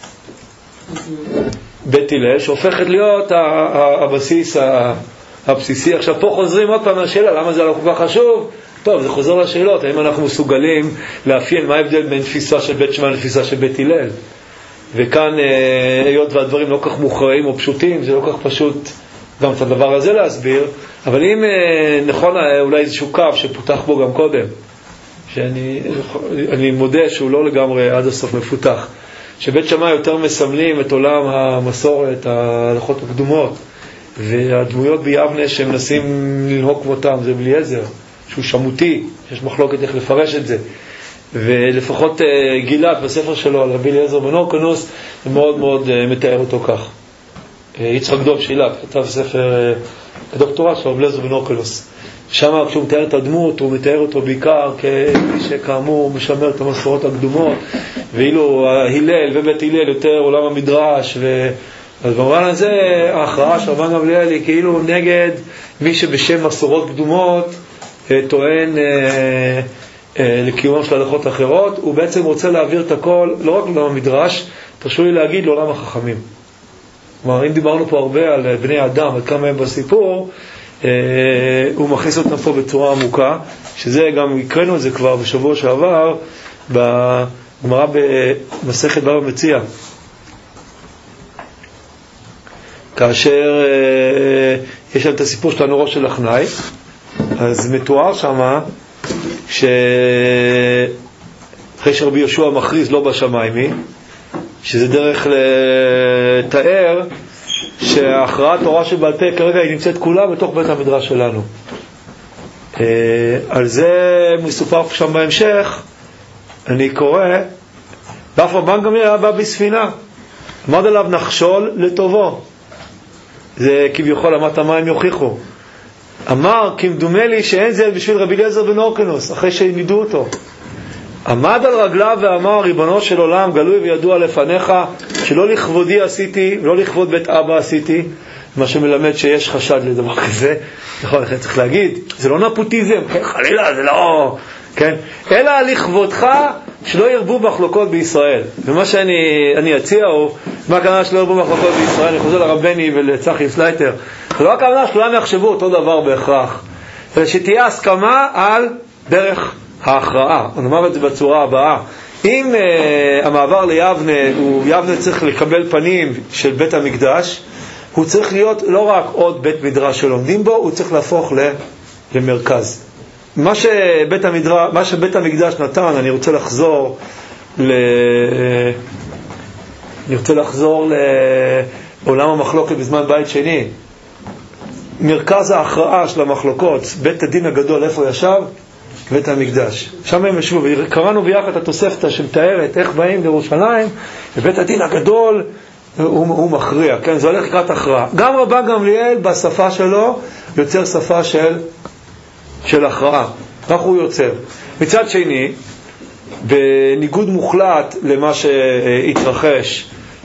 בית הלל, שהופכת להיות הבסיס הבסיסי. עכשיו פה חוזרים עוד פעם לשאלה, למה זה לא כל כך חשוב? טוב, זה חוזר לשאלות, האם אנחנו מסוגלים לאפיין מה ההבדל בין תפיסה של בית שמאי לתפיסה של בית הלל? וכאן, היות והדברים לא כך מוכרעים או פשוטים, זה לא כך פשוט גם את הדבר הזה להסביר, אבל אם נכון אולי איזשהו קו שפותח בו גם קודם, שאני אני מודה שהוא לא לגמרי עד הסוף מפותח, שבית שמאי יותר מסמלים את עולם המסורת, ההלכות הקדומות, והדמויות ביבנה שמנסים לנהוג כמותם, זה אליעזר, שהוא שמותי, יש מחלוקת איך לפרש את זה. ולפחות גילת בספר שלו על רבי אליעזר בן הורקנוס מאוד מאוד מתאר אותו כך. יצחק דוב שילק כתב ספר הדוקטורט של רבי אליעזר בן הורקנוס. שם כשהוא מתאר את הדמות הוא מתאר אותו בעיקר כמי שכאמור משמר את המסורות הקדומות, ואילו הלל ובית הלל יותר עולם המדרש. ו... אז במובן הזה ההכרעה של רבן גמליאל היא כאילו נגד מי שבשם מסורות קדומות טוען לקיומם של הלכות אחרות. הוא בעצם רוצה להעביר את הכל לא רק לעולם המדרש, תרשו לי להגיד לעולם החכמים. כלומר, אם דיברנו פה הרבה על בני אדם, עד כמה הם בסיפור, הוא מכניס אותם פה בצורה עמוקה, שזה גם הקראנו את זה כבר בשבוע שעבר בגמרא במסכת בבא מציעא, כאשר יש שם את הסיפור של הנורו של אחנאי. אז מתואר שמה שאחרי שרבי יהושע מכריז לא בשמיימי, שזה דרך לתאר שההכרעת תורה שבעל פה כרגע היא נמצאת כולה בתוך בית המדרש שלנו. על זה מסופר שם בהמשך, אני קורא, ואף רבן גמליאל היה בא בספינה, עמד עליו נחשול לטובו, זה כביכול אמת המים יוכיחו. אמר, כמדומה לי שאין זה בשביל רבי אליעזר בן הורקנוס, אחרי שנידו אותו. עמד על רגליו ואמר, ריבונו של עולם, גלוי וידוע לפניך, שלא לכבודי עשיתי, ולא לכבוד בית אבא עשיתי, מה שמלמד שיש חשד לדבר כזה. נכון, לכן צריך להגיד, זה לא נפוטיזם, כן, חלילה, זה לא, כן, אלא לכבודך, שלא ירבו מחלוקות בישראל. ומה שאני אני אציע הוא, מה הכוונה שלא ירבו מחלוקות בישראל? אני חוזר לרבני ולצחי סלייטר. זה לא הכוונה שכולם יחשבו אותו דבר בהכרח, אלא שתהיה הסכמה על דרך ההכרעה. אני אומר את זה בצורה הבאה. אם uh, המעבר ליבנה, הוא, יבנה צריך לקבל פנים של בית המקדש, הוא צריך להיות לא רק עוד בית מדרש שלומדים בו, הוא צריך להפוך למרכז. מה שבית המדרש, מה שבית המקדש נתן, אני רוצה לחזור ל... אני רוצה לחזור לעולם המחלוקת בזמן בית שני. מרכז ההכרעה של המחלוקות, בית הדין הגדול, איפה ישב? בית המקדש. שם הם ישבו, וקראנו ביחד את התוספתא שמתארת איך באים לירושלים, ובית הדין הגדול הוא, הוא מכריע, כן? זה הולך לקראת הכרעה. גם רבן גמליאל בשפה שלו יוצר שפה של, של הכרעה. כך הוא יוצר. מצד שני, בניגוד מוחלט למה שהתרחש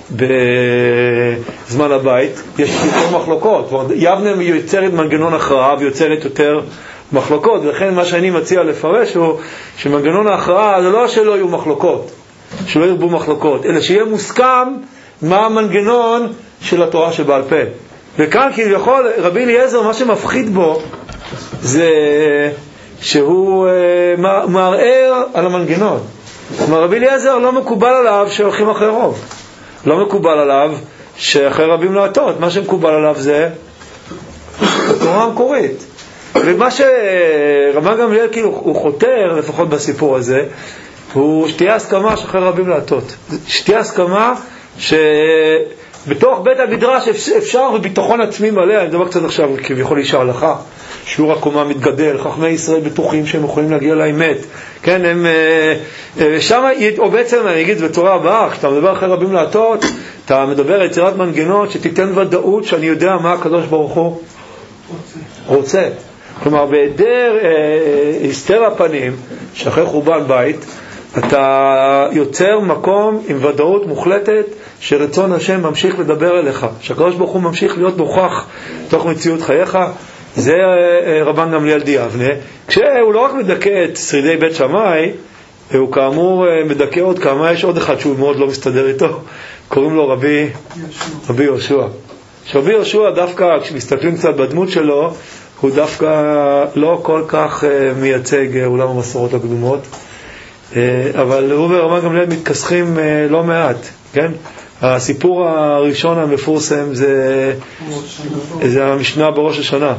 בזמן הבית, יש יותר מחלוקות. יבנה יוצרת מנגנון הכרעה ויוצרת יותר מחלוקות, ולכן מה שאני מציע לפרש הוא שמנגנון ההכרעה זה לא שלא יהיו מחלוקות, שלא ירבו מחלוקות, אלא שיהיה מוסכם מה המנגנון של התורה שבעל פה. וכאן כביכול רבי אליעזר, מה שמפחיד בו זה שהוא uh, מערער על המנגנון. רבי אליעזר לא מקובל עליו שהולכים אחרי רוב, לא מקובל עליו שאחרי רבים להטות. מה שמקובל עליו זה התורה המקורית. ומה שרבן גמליאל כאילו הוא חותר לפחות בסיפור הזה, הוא שתהיה הסכמה שאחרי רבים להטות, שתהיה הסכמה שבתוך בית המדרש אפשר וביטחון עצמי מלא. אני מדבר קצת עכשיו כביכול איש ההלכה, שיעור הקומה מתגדל, חכמי ישראל בטוחים שהם יכולים להגיע לאמת, כן, הם שם, או בעצם אני אגיד בצורה הבאה, כשאתה מדבר אחרי רבים להטות, אתה מדבר על יצירת מנגנון שתיתן ודאות שאני יודע מה הקדוש ברוך הוא רוצה. כלומר, בהיעדר אה, הסתר הפנים שאחרי חורבן בית, אתה יוצר מקום עם ודאות מוחלטת שרצון השם ממשיך לדבר אליך, שהקדוש ברוך הוא ממשיך להיות נוכח תוך מציאות חייך. זה אה, רבן גמליאל דיאבנה, כשהוא לא רק מדכא את שרידי בית שמאי, הוא כאמור אה, מדכא עוד כמה, יש עוד אחד שהוא מאוד לא מסתדר איתו, קוראים לו רבי רבי יהושע. שרבי יהושע דווקא כשמסתכלים קצת בדמות שלו, הוא דווקא לא כל כך מייצג אולם המסורות הקדומות, אבל הוא ורבן גמליאל מתכסחים לא מעט, כן? הסיפור הראשון המפורסם זה, זה המשנה בראש השנה,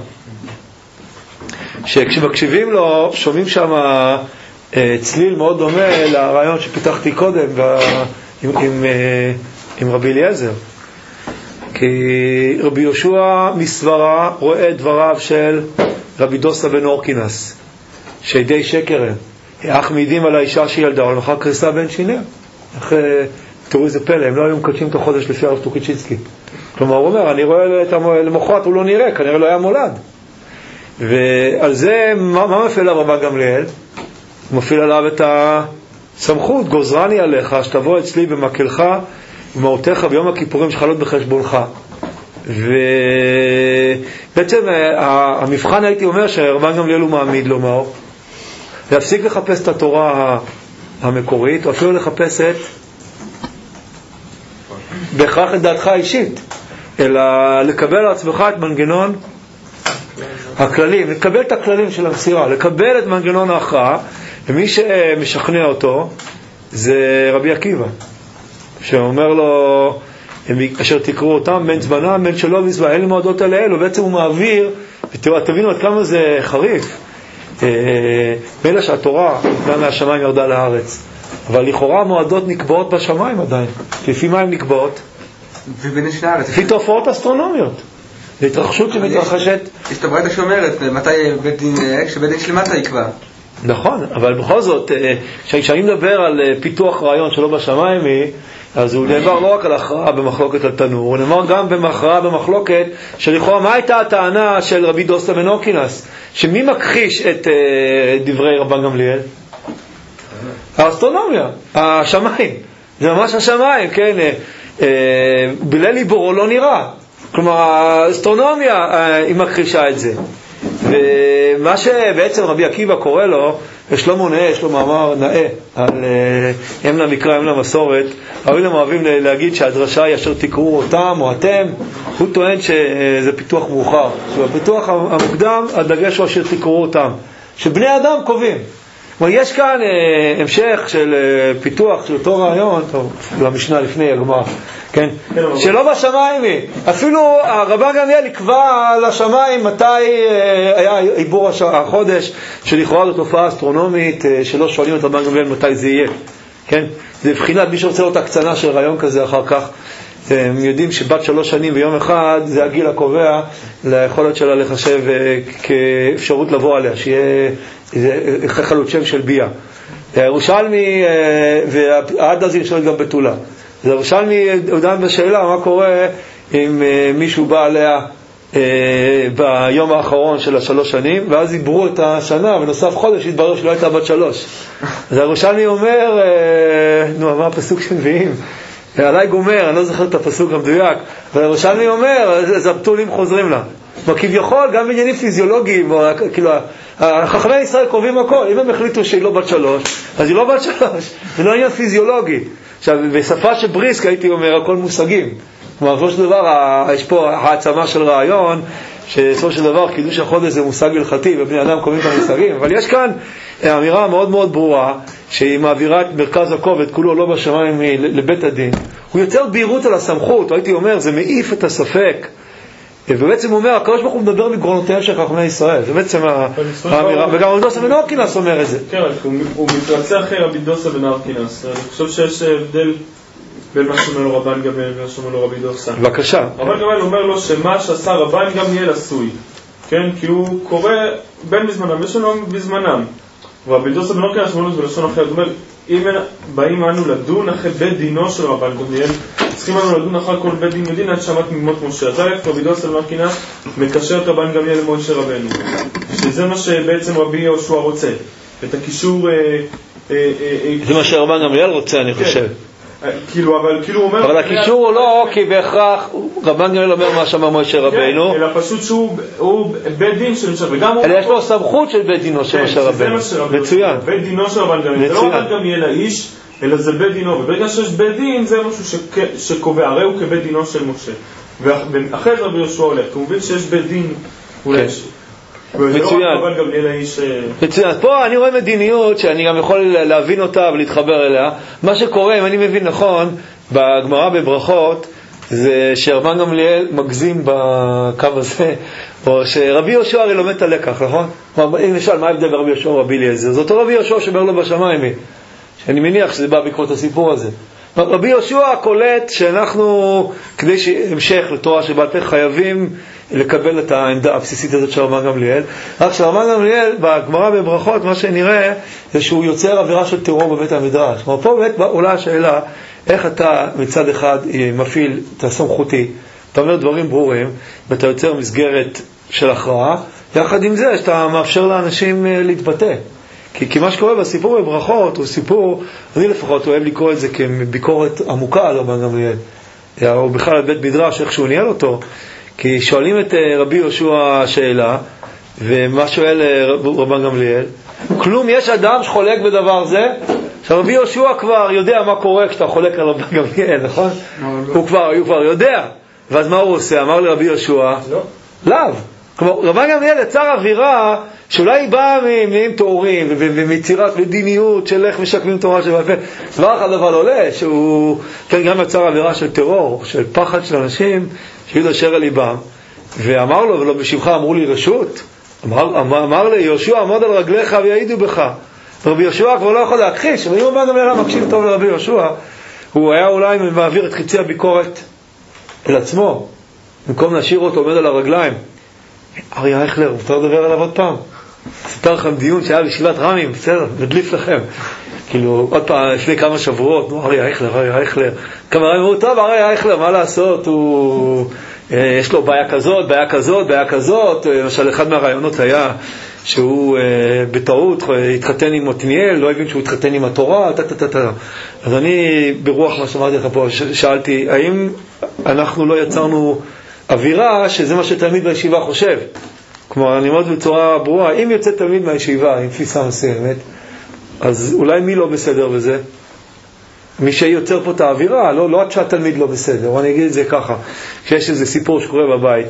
שכשמקשיבים לו שומעים שם צליל מאוד דומה לרעיון שפיתחתי קודם עם, עם, עם רבי אליעזר. כי רבי יהושע מסברה רואה דבריו של רבי דוסא בן הורקנוס, שידי שקר הם. אך מעידים על האישה שילדה, אבל מחר קריסה בין שיניה. איך, תראו איזה פלא, הם לא היו מקדשים את החודש לפי הרב טוקיצ'יצקי. כלומר, הוא אומר, אני רואה את למחרת, הוא לא נראה, כנראה לא היה מולד. ועל זה, מה, מה מפעיל רבן גמליאל? הוא מפעיל עליו את הסמכות, גוזרני עליך, שתבוא אצלי במקלך, במעותיך ביום הכיפורים שחלות בחשבונך. ובעצם המבחן הייתי אומר שרבן גמליאל הוא מעמיד לומר, להפסיק לחפש את התורה המקורית, או אפילו לחפש את בהכרח את דעתך האישית, אלא לקבל על עצמך את מנגנון הכללים, לקבל את הכללים של המסירה, לקבל את מנגנון ההכרעה, ומי שמשכנע אותו זה רבי עקיבא, שאומר לו, אשר תקראו אותם, בין זמנם, בין שלא בזמן, אין מועדות על האל, ובעצם הוא מעביר, ותבינו עד כמה זה חריף, מילא שהתורה גם מהשמיים ירדה לארץ, אבל לכאורה מועדות נקבעות בשמיים עדיין. לפי מה הן נקבעות? לפי תופעות אסטרונומיות. זה התרחשות שמתרחשת. יש את הברייתא שאומרת, מתי בית דין, כשבית דין שלמטה יקבע. נכון, אבל בכל זאת, כשאני מדבר על פיתוח רעיון שלא בשמיים היא, אז הוא נאמר לא רק על הכרעה במחלוקת על תנור, הוא נאמר גם בהכרעה במחלוקת שלכאורה מה הייתה הטענה של רבי דוסא בן אורקינס, שמי מכחיש את דברי רבן גמליאל? האסטרונומיה, השמיים, זה ממש השמיים, כן, בליל עיבורו לא נראה, כלומר האסטרונומיה היא מכחישה את זה. ומה שבעצם רבי עקיבא קורא לו, ושלמה נאה, יש לו מאמר נאה על הם למקרא, הם למסורת, אבל הם אוהבים להגיד שהדרשה היא אשר תקראו אותם או אתם, הוא טוען שזה פיתוח מאוחר, בפיתוח המוקדם הדגש הוא אשר תקראו אותם, שבני אדם קובעים. כלומר, יש כאן אה, המשך של אה, פיתוח של אותו רעיון, טוב, למשנה לפני הגמרא, כן? שלא בשמיים היא. אפילו רבן גמליאל יקבע לשמיים מתי אה, היה עיבור הש... החודש, שלכאורה זו תופעה אסטרונומית, אה, שלא שואלים את רבן גמליאל מתי זה יהיה. כן? זה בבחינת מי שרוצה לו הקצנה של רעיון כזה אחר כך. הם יודעים שבת שלוש שנים ויום אחד זה הגיל הקובע ליכולת שלה לחשב אה, כאפשרות לבוא עליה, שיהיה זה חלות שם של ביה. ירושלמי, ועד אז יש גם בתולה. אז ירושלמי עודן בשאלה מה קורה אם מישהו בא עליה ביום האחרון של השלוש שנים, ואז דיברו את השנה, ונוסף חודש התברר שלא הייתה בת שלוש. אז ירושלמי אומר, נו, אמר פסוק שנביאים, עליי גומר, אני לא זוכר את הפסוק המדויק, אבל ירושלמי אומר, אז הבתולים חוזרים לה. כביכול, גם בעניינים פיזיולוגיים, כאילו, החכמי ישראל קובעים הכל. אם הם החליטו שהיא לא בת שלוש, אז היא לא בת שלוש. זה לא עניין פיזיולוגי. עכשיו, בשפה של בריסק הייתי אומר, הכל מושגים. כלומר, בסופו של דבר, יש פה העצמה של רעיון, שבסופו של דבר, קידוש החודש זה מושג הלכתי, ובני אדם קובעים את המושגים. אבל יש כאן אמירה מאוד מאוד ברורה, שהיא מעבירה את מרכז הכובד, כולו לא בשמיים לבית הדין. הוא יוצר בהירות על הסמכות, הייתי אומר, זה מעיף את הספק. ובעצם הוא אומר, הקדוש ברוך הוא מדבר מגרונותיהם של חכמי ישראל. זה בעצם האמירה, וגם רבי דוסא בן אורקינס אומר את זה. כן, הוא מתרצה אחרי רבי דוסא בן אורקינס. אני חושב שיש הבדל בין מה שאומר לו רבן גמליאל ומה שאומר לו רבי דוסא. בבקשה. רבן גמליאל אומר לו שמה שעשה רבן גמליאל עשוי. כן, כי הוא קורא בין בזמנם, יש לנו בזמנם. ורבי דוסא בן אורקינס אומר לו בלשון אחרת, הוא אומר, אם באים אנו לדון אחרי בית דינו של רבן גמליאל, צריכים אנו לדון אחר כל בית דין יודין עד שמת מגמות משה. אז אלף רבי דוסא בן אורקינס מקשר את רבן גמליאל למשה רבנו, שזה מה שבעצם רבי יהושע רוצה, את הקישור. זה מה שרבן גמליאל רוצה, אני חושב. כאילו, אבל כאילו הוא אומר, אבל הקישור הוא לא כי בהכרח רבן גמליאל אומר מה שאמר משה רבנו, אלא פשוט שהוא בית דין של משה, וגם אלא יש לו סמכות של בית דינו של משה רבנו. מצוין. בית דינו של רבן גמליאל, זה לא רבן גמליאל האיש, אלא זה בית דינו, וברגע שיש בית דין זה משהו שקובע, הרי הוא כבית דינו של משה. ואחרי זה רבי יהושע הולך, הוא מבין שיש בית דין אולי ש... מצוין. מצוין. פה אני רואה מדיניות שאני גם יכול להבין אותה ולהתחבר אליה. מה שקורה, אם אני מבין נכון, בגמרא בברכות, זה שרבן גמליאל מגזים בקו הזה, או שרבי יהושע הרי לומד את הלקח, נכון? אם נשאל, מה ההבדל ברבי יהושע ורבי אליעזר? זה אותו רבי יהושע שאומר לו בשמיים, שאני מניח שזה בא בעקבות הסיפור הזה. רבי יהושע קולט שאנחנו, כדי שהמשך לתורה שבעל פה, חייבים לקבל את העמדה הבסיסית הזאת של רבן גמליאל. רק שרבן גמליאל, בגמרא בברכות, מה שנראה, זה שהוא יוצר עבירה של טרור בבית המדרש. כלומר, פה באמת עולה השאלה, איך אתה מצד אחד מפעיל את הסמכותי, אתה אומר דברים ברורים, ואתה יוצר מסגרת של הכרעה, יחד עם זה שאתה מאפשר לאנשים להתבטא. כי, כי מה שקורה בסיפור בברכות הוא סיפור, אני לפחות אוהב לקרוא את זה כביקורת עמוקה על רבן גמליאל, או בכלל על בית מדרש, איך שהוא ניהל אותו, כי שואלים את רבי יהושע שאלה, ומה שואל רבן גמליאל? כלום, יש אדם שחולק בדבר זה? עכשיו רבי יהושע כבר יודע מה קורה כשאתה חולק על רבן גמליאל, נכון? הוא כבר, הוא כבר יודע. ואז מה הוא עושה? אמר לרבי יהושע, לא. לאו. כלומר, רבן גמליאל יצר אווירה שאולי היא באה מעם תאורים ומיצירת מדיניות של איך משקמים תורה שבעל פה. דבר אחד אבל עולה, שהוא גם יצר אווירה של טרור, של פחד של אנשים שיהיו אשר אל ליבם. ואמר לו, ולא בשמך אמרו לי רשות, אמר, אמר, אמר לי, יהושע עמוד על רגליך ויעידו בך. רבי יהושע כבר לא יכול להכחיש, אבל אם רבן גמליאל מקשיב טוב לרבי יהושע, הוא היה אולי מעביר את חצי הביקורת אל עצמו, במקום להשאיר אותו עומד על הרגליים. אריה אייכלר, מותר לדבר עליו עוד פעם? ספר לכם דיון שהיה בישיבת רמים, בסדר, נדליף לכם. כאילו, עוד פעם, לפני כמה שבועות, נו, אריה אייכלר, אריה אייכלר. כמה רמים אמרו, טוב, אריה אייכלר, מה לעשות? הוא... יש לו בעיה כזאת, בעיה כזאת, בעיה כזאת. למשל, אחד מהרעיונות היה שהוא בטעות התחתן עם עתניאל, לא הבין שהוא התחתן עם התורה, טטטטטט. אז אני, ברוח מה שאמרתי לך פה, שאלתי, האם אנחנו לא יצרנו אווירה שזה מה שתלמיד בישיבה חושב? כלומר, אני אומר בצורה ברורה, אם יוצא תלמיד מהישיבה עם תפיסה מסוימת, אז אולי מי לא בסדר בזה? מי שיוצר פה את האווירה, לא, לא עד שהתלמיד לא בסדר. אני אגיד את זה ככה, כשיש איזה סיפור שקורה בבית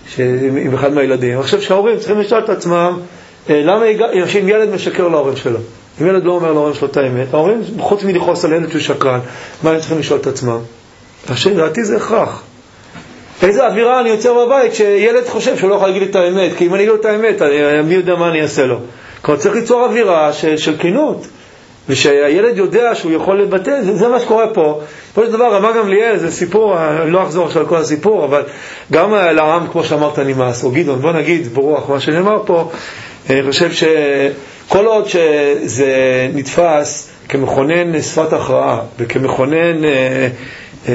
עם אחד מהילדים, אני חושב שההורים צריכים לשאול את עצמם למה אם ילד משקר להורים שלו, אם ילד לא אומר להורים שלו את האמת, ההורים חוץ מלכעוס על ילד שהוא שקרן, מה הם צריכים לשאול את עצמם? לדעתי זה הכרח. איזה אווירה אני יוצר בבית שילד חושב שהוא לא יכול להגיד את האמת, כי אם אני לא את האמת, מי יודע מה אני אעשה לו? כלומר צריך ליצור אווירה של, של כינות, ושהילד יודע שהוא יכול לבטא. זה, זה מה שקורה פה. פה יש דבר, רבן גמליאל, זה סיפור, אני לא אחזור עכשיו על כל הסיפור, אבל גם לעם, כמו שאמרת, נמאס, או גדעון, בוא נגיד ברוח מה שנאמר פה, אני חושב שכל עוד שזה נתפס כמכונן שפת הכרעה, וכמכונן אה, אה,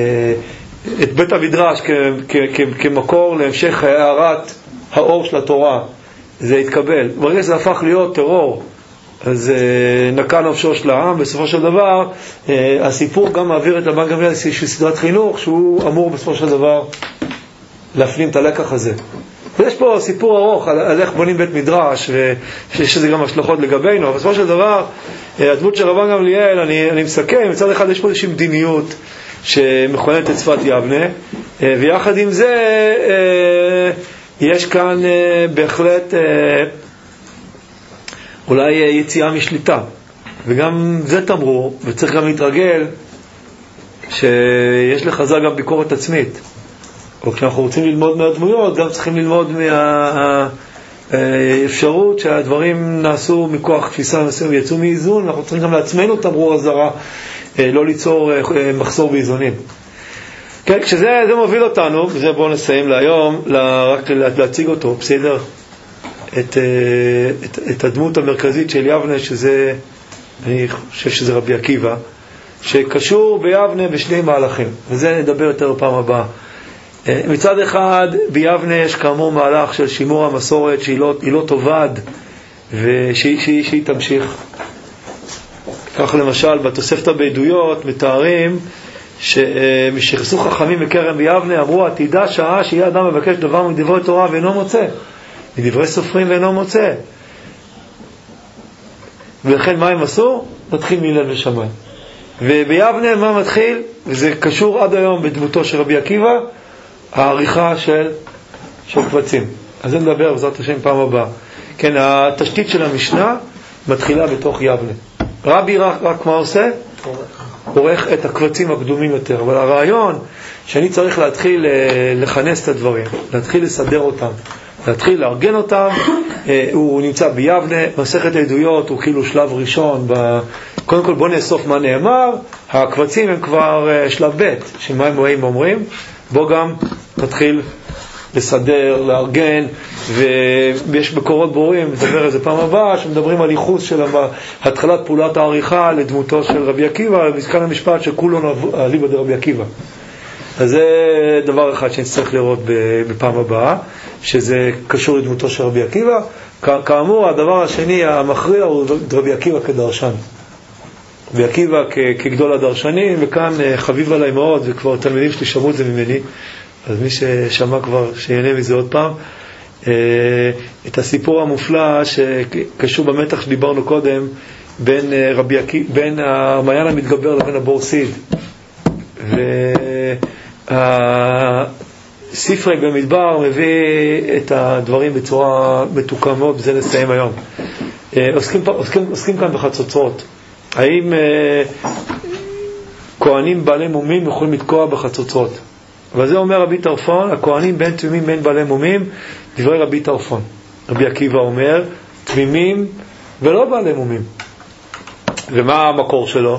את בית המדרש כ, כ, כ, כמקור להמשך הערת האור של התורה, זה יתקבל. ברגע שזה הפך להיות טרור, אז נקע נפשו של העם. בסופו של דבר הסיפור גם מעביר את רבן גמליאל של סדרת חינוך שהוא אמור בסופו של דבר להפנים את הלקח הזה. ויש פה סיפור ארוך על, על איך בונים בית מדרש, ויש לזה גם השלכות לגבינו, אבל בסופו של דבר הדמות של רבן גמליאל, אני, אני מסכם, מצד אחד יש פה איזושהי מדיניות שמכוננת את שפת יבנה, ויחד עם זה יש כאן בהחלט אולי יציאה משליטה, וגם זה תמרור, וצריך גם להתרגל שיש לחז"ל גם ביקורת עצמית, או כשאנחנו רוצים ללמוד מהדמויות גם צריכים ללמוד מהאפשרות שהדברים נעשו מכוח תפיסה מסוים ויצאו מאיזון. אנחנו צריכים גם לעצמנו תמרור הזרה, לא ליצור מחסור באיזונים. כן, כשזה זה מוביל אותנו, וזה בואו נסיים להיום, רק להציג אותו, בסדר? את, את, את הדמות המרכזית של יבנה, שזה, אני חושב שזה רבי עקיבא, שקשור ביבנה בשני מהלכים, וזה נדבר יותר פעם הבאה. מצד אחד, ביבנה יש כאמור מהלך של שימור המסורת, שהיא לא, היא לא תובד, ושהיא שהיא, שהיא תמשיך. כך למשל, בתוספתא בעדויות מתארים, שמשכסו חכמים בכרם ביבנה, אמרו, עתידה שעה שיהיה אדם מבקש דבר מדברי תורה ואינו מוצא, מדברי סופרים ואינו מוצא. ולכן מה הם עשו? מתחיל מילל ושמיים. וביבנה מה מתחיל? וזה קשור עד היום בדמותו של רבי עקיבא, העריכה של, של קבצים. אז זה נדבר בעזרת השם פעם הבאה. כן, התשתית של המשנה מתחילה בתוך יבנה. רבי רק, רק מה עושה? עורך את הקבצים הקדומים יותר. אבל הרעיון שאני צריך להתחיל לכנס את הדברים, להתחיל לסדר אותם, להתחיל לארגן אותם, הוא נמצא ביבנה. מסכת העדויות הוא כאילו שלב ראשון. ב... קודם כל בוא נאסוף מה נאמר. הקבצים הם כבר שלב ב', שמה הם אומרים? בוא גם תתחיל לסדר, לארגן, ויש מקורות ברורים, נדבר איזה פעם הבאה, שמדברים על ייחוס של התחלת פעולת העריכה לדמותו של רבי עקיבא, מזכן המשפט שכולו אליבא דרבי עקיבא. אז זה דבר אחד שנצטרך לראות בפעם הבאה, שזה קשור לדמותו של רבי עקיבא. כאמור, הדבר השני המכריע הוא רבי עקיבא כדרשן. רבי עקיבא כגדול הדרשנים, וכאן חביב עליי מאוד, וכבר תלמידים שלי שמעו את זה ממני, אז מי ששמע כבר שיהנה מזה עוד פעם, את הסיפור המופלא שקשור במתח שדיברנו קודם, בין רבי עקיבא, בין המעיין המתגבר לבין הבור סיד. והספרק במדבר מביא את הדברים בצורה מתוקה מאוד, בזה נסיים היום. עוסקים, עוסקים, עוסקים כאן בחצוצרות. האם כהנים בעלי מומים יכולים לתקוע בחצוצרות? אבל זה אומר רבי טרפון, הכהנים בין תמימים בין בעלי מומים, דברי רבי טרפון. רבי עקיבא אומר, תמימים ולא בעלי מומים. ומה המקור שלו?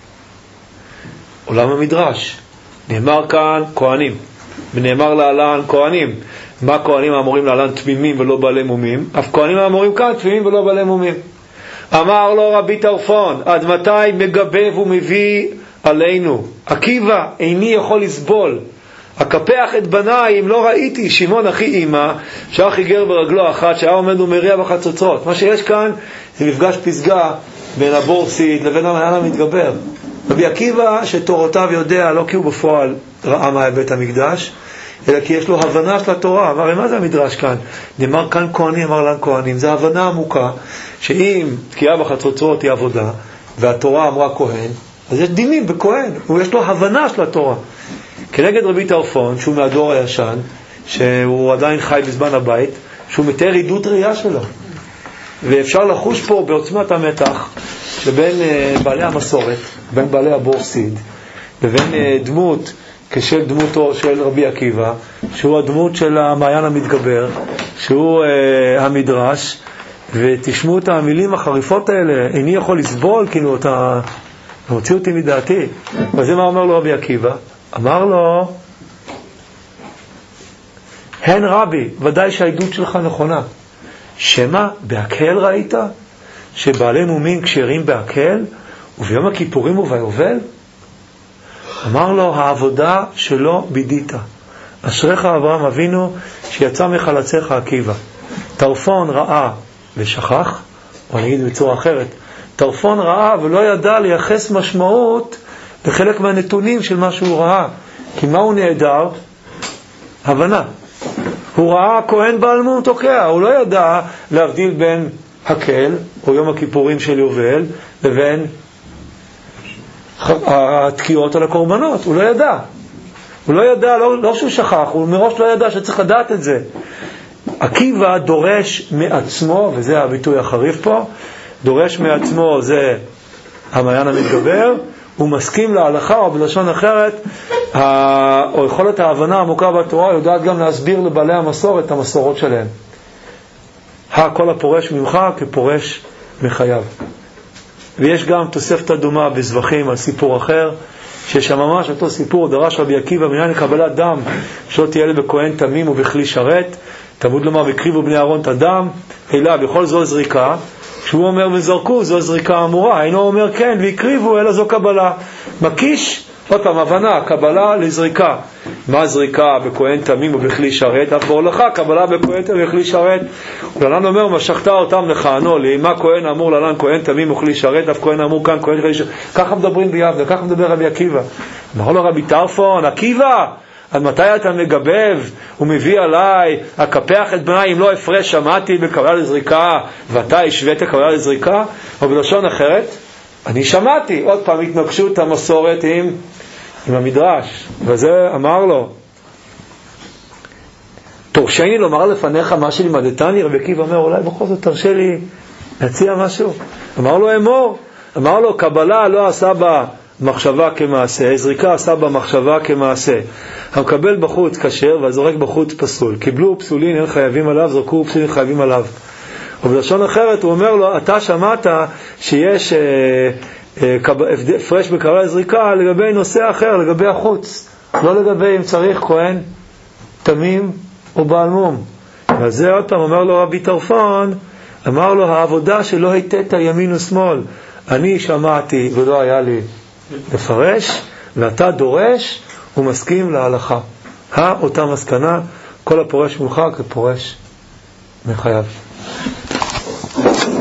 עולם המדרש. נאמר כאן כהנים, ונאמר להלן כהנים. מה כהנים האמורים להלן תמימים ולא בעלי מומים? אף כהנים האמורים כאן תמימים ולא בעלי מומים. אמר לו רבי טרפון, עד מתי מגבב ומביא עלינו? עקיבא, איני יכול לסבול. אקפח את בניי אם לא ראיתי שמעון אחי אמא שהיה חיגר ברגלו אחת שהיה עומד ומריע בחצוצרות. מה שיש כאן זה מפגש פסגה בין הבור סיד לבין המעיין המתגבר. רבי עקיבא שתורותיו יודע, לא כי הוא בפועל ראה מה בית המקדש, אלא כי יש לו הבנה של התורה. אמר, מה זה המדרש כאן? נאמר כאן כהנים, אמר לן כהנים. זה הבנה עמוקה שאם תקיעה בחצוצרות היא עבודה והתורה אמרה כהן, אז יש דינים בכהן, ויש לו הבנה של התורה. כנגד רבי טרפון, שהוא מהדור הישן, שהוא עדיין חי בזמן הבית, שהוא מתאר עדות ראייה שלו. ואפשר לחוש פה בעוצמת המתח שבין בעלי המסורת, בין בעלי הבור סיד, לבין דמות כשל דמותו של רבי עקיבא, שהוא הדמות של המעיין המתגבר, שהוא המדרש, ותשמעו את המילים החריפות האלה, איני יכול לסבול, כאילו אתה מוציא אותי מדעתי. וזה מה אומר לו רבי עקיבא? אמר לו, הן רבי, ודאי שהעדות שלך נכונה. שמה, בהקהל ראית? שבעלי מומים כשרים בהקהל, וביום הכיפורים וביובל? אמר לו, העבודה שלו בידית. אשריך אברהם אבינו שיצא מחלציך עקיבא. טרפון ראה ושכח, או אני אגיד בצורה אחרת, טרפון ראה ולא ידע לייחס משמעות לחלק מהנתונים של מה שהוא ראה. כי מה הוא נהדר? הבנה. הוא ראה כהן בעל מום תוקע, הוא לא ידע להבדיל בין הקהל, או יום הכיפורים של יובל, לבין התקיעות על הקורבנות. הוא לא ידע. הוא לא ידע, לא, לא שהוא שכח, הוא מראש לא ידע שצריך לדעת את זה. עקיבא דורש מעצמו, וזה הביטוי החריף פה, דורש מעצמו, זה המעיין המתגבר, הוא מסכים להלכה, או בלשון אחרת, או יכולת ההבנה העמוקה בתורה, יודעת גם להסביר לבעלי המסורת את המסורות שלהם. הכל הפורש ממך כפורש מחייו. ויש גם תוספת דומה בזבחים על סיפור אחר, שיש ממש אותו סיפור, דרש רבי עקיבא מניין לקבלת דם, שלא תהיה בכהן תמים ובכלי שרת, תלמוד לומר וקריבו בני אהרון את הדם, אלא בכל זו זריקה, כשהוא אומר וזרקו, זו זריקה אמורה, אינו אומר כן ויקריבו, אלא זו קבלה. מקיש, עוד פעם, הבנה, קבלה לזריקה. מה זריקה בכהן תמים ובכלי שרת? אף בהולכה, קבלה בכהן תמים ובכלי שרת. ולענן אומר, משכת אותם לכהנו, לאמה כהן אמור לענן כהן תמים ובכלי שרת, אף כהן אמור כאן כהן וכלי שרת. ככה מדברים ביבנה, ככה מדבר רבי עקיבא. אמר לו רבי טרפון, עקיבא, עד מתי אתה מגבב ומביא עליי, אקפח את בניי אם לא הפרש שמעתי בקבלה לזריקה, ואתה השווית קבלה לזריקה? או בלשון אחרת, אני שמעתי, עוד פעם התנגשו את המסורת עם, עם המדרש, וזה אמר לו, תורשני לומר לפניך מה שלימדתני. רבי עקיבא אומר, אולי בכל זאת תרשה לי להציע משהו. אמר לו אמור, אמר לו קבלה לא עשה בה מחשבה כמעשה, זריקה עשה בה מחשבה כמעשה. המקבל בחוץ כשר והזורק בחוץ פסול. קיבלו פסולין אין חייבים עליו, זרקו פסולין חייבים עליו. ובלשון אחרת הוא אומר לו, אתה שמעת שיש הפרש בקבלה לזריקה לגבי נושא אחר, לגבי החוץ, לא לגבי אם צריך כהן תמים או בעל מום. ועל זה עוד פעם אומר לו רבי טרפון, אמר לו, העבודה שלא היתת ימין ושמאל, אני שמעתי ולא היה לי לפרש, ואתה דורש ומסכים להלכה. אותה מסקנה, כל הפורש מולך כפורש מחייב.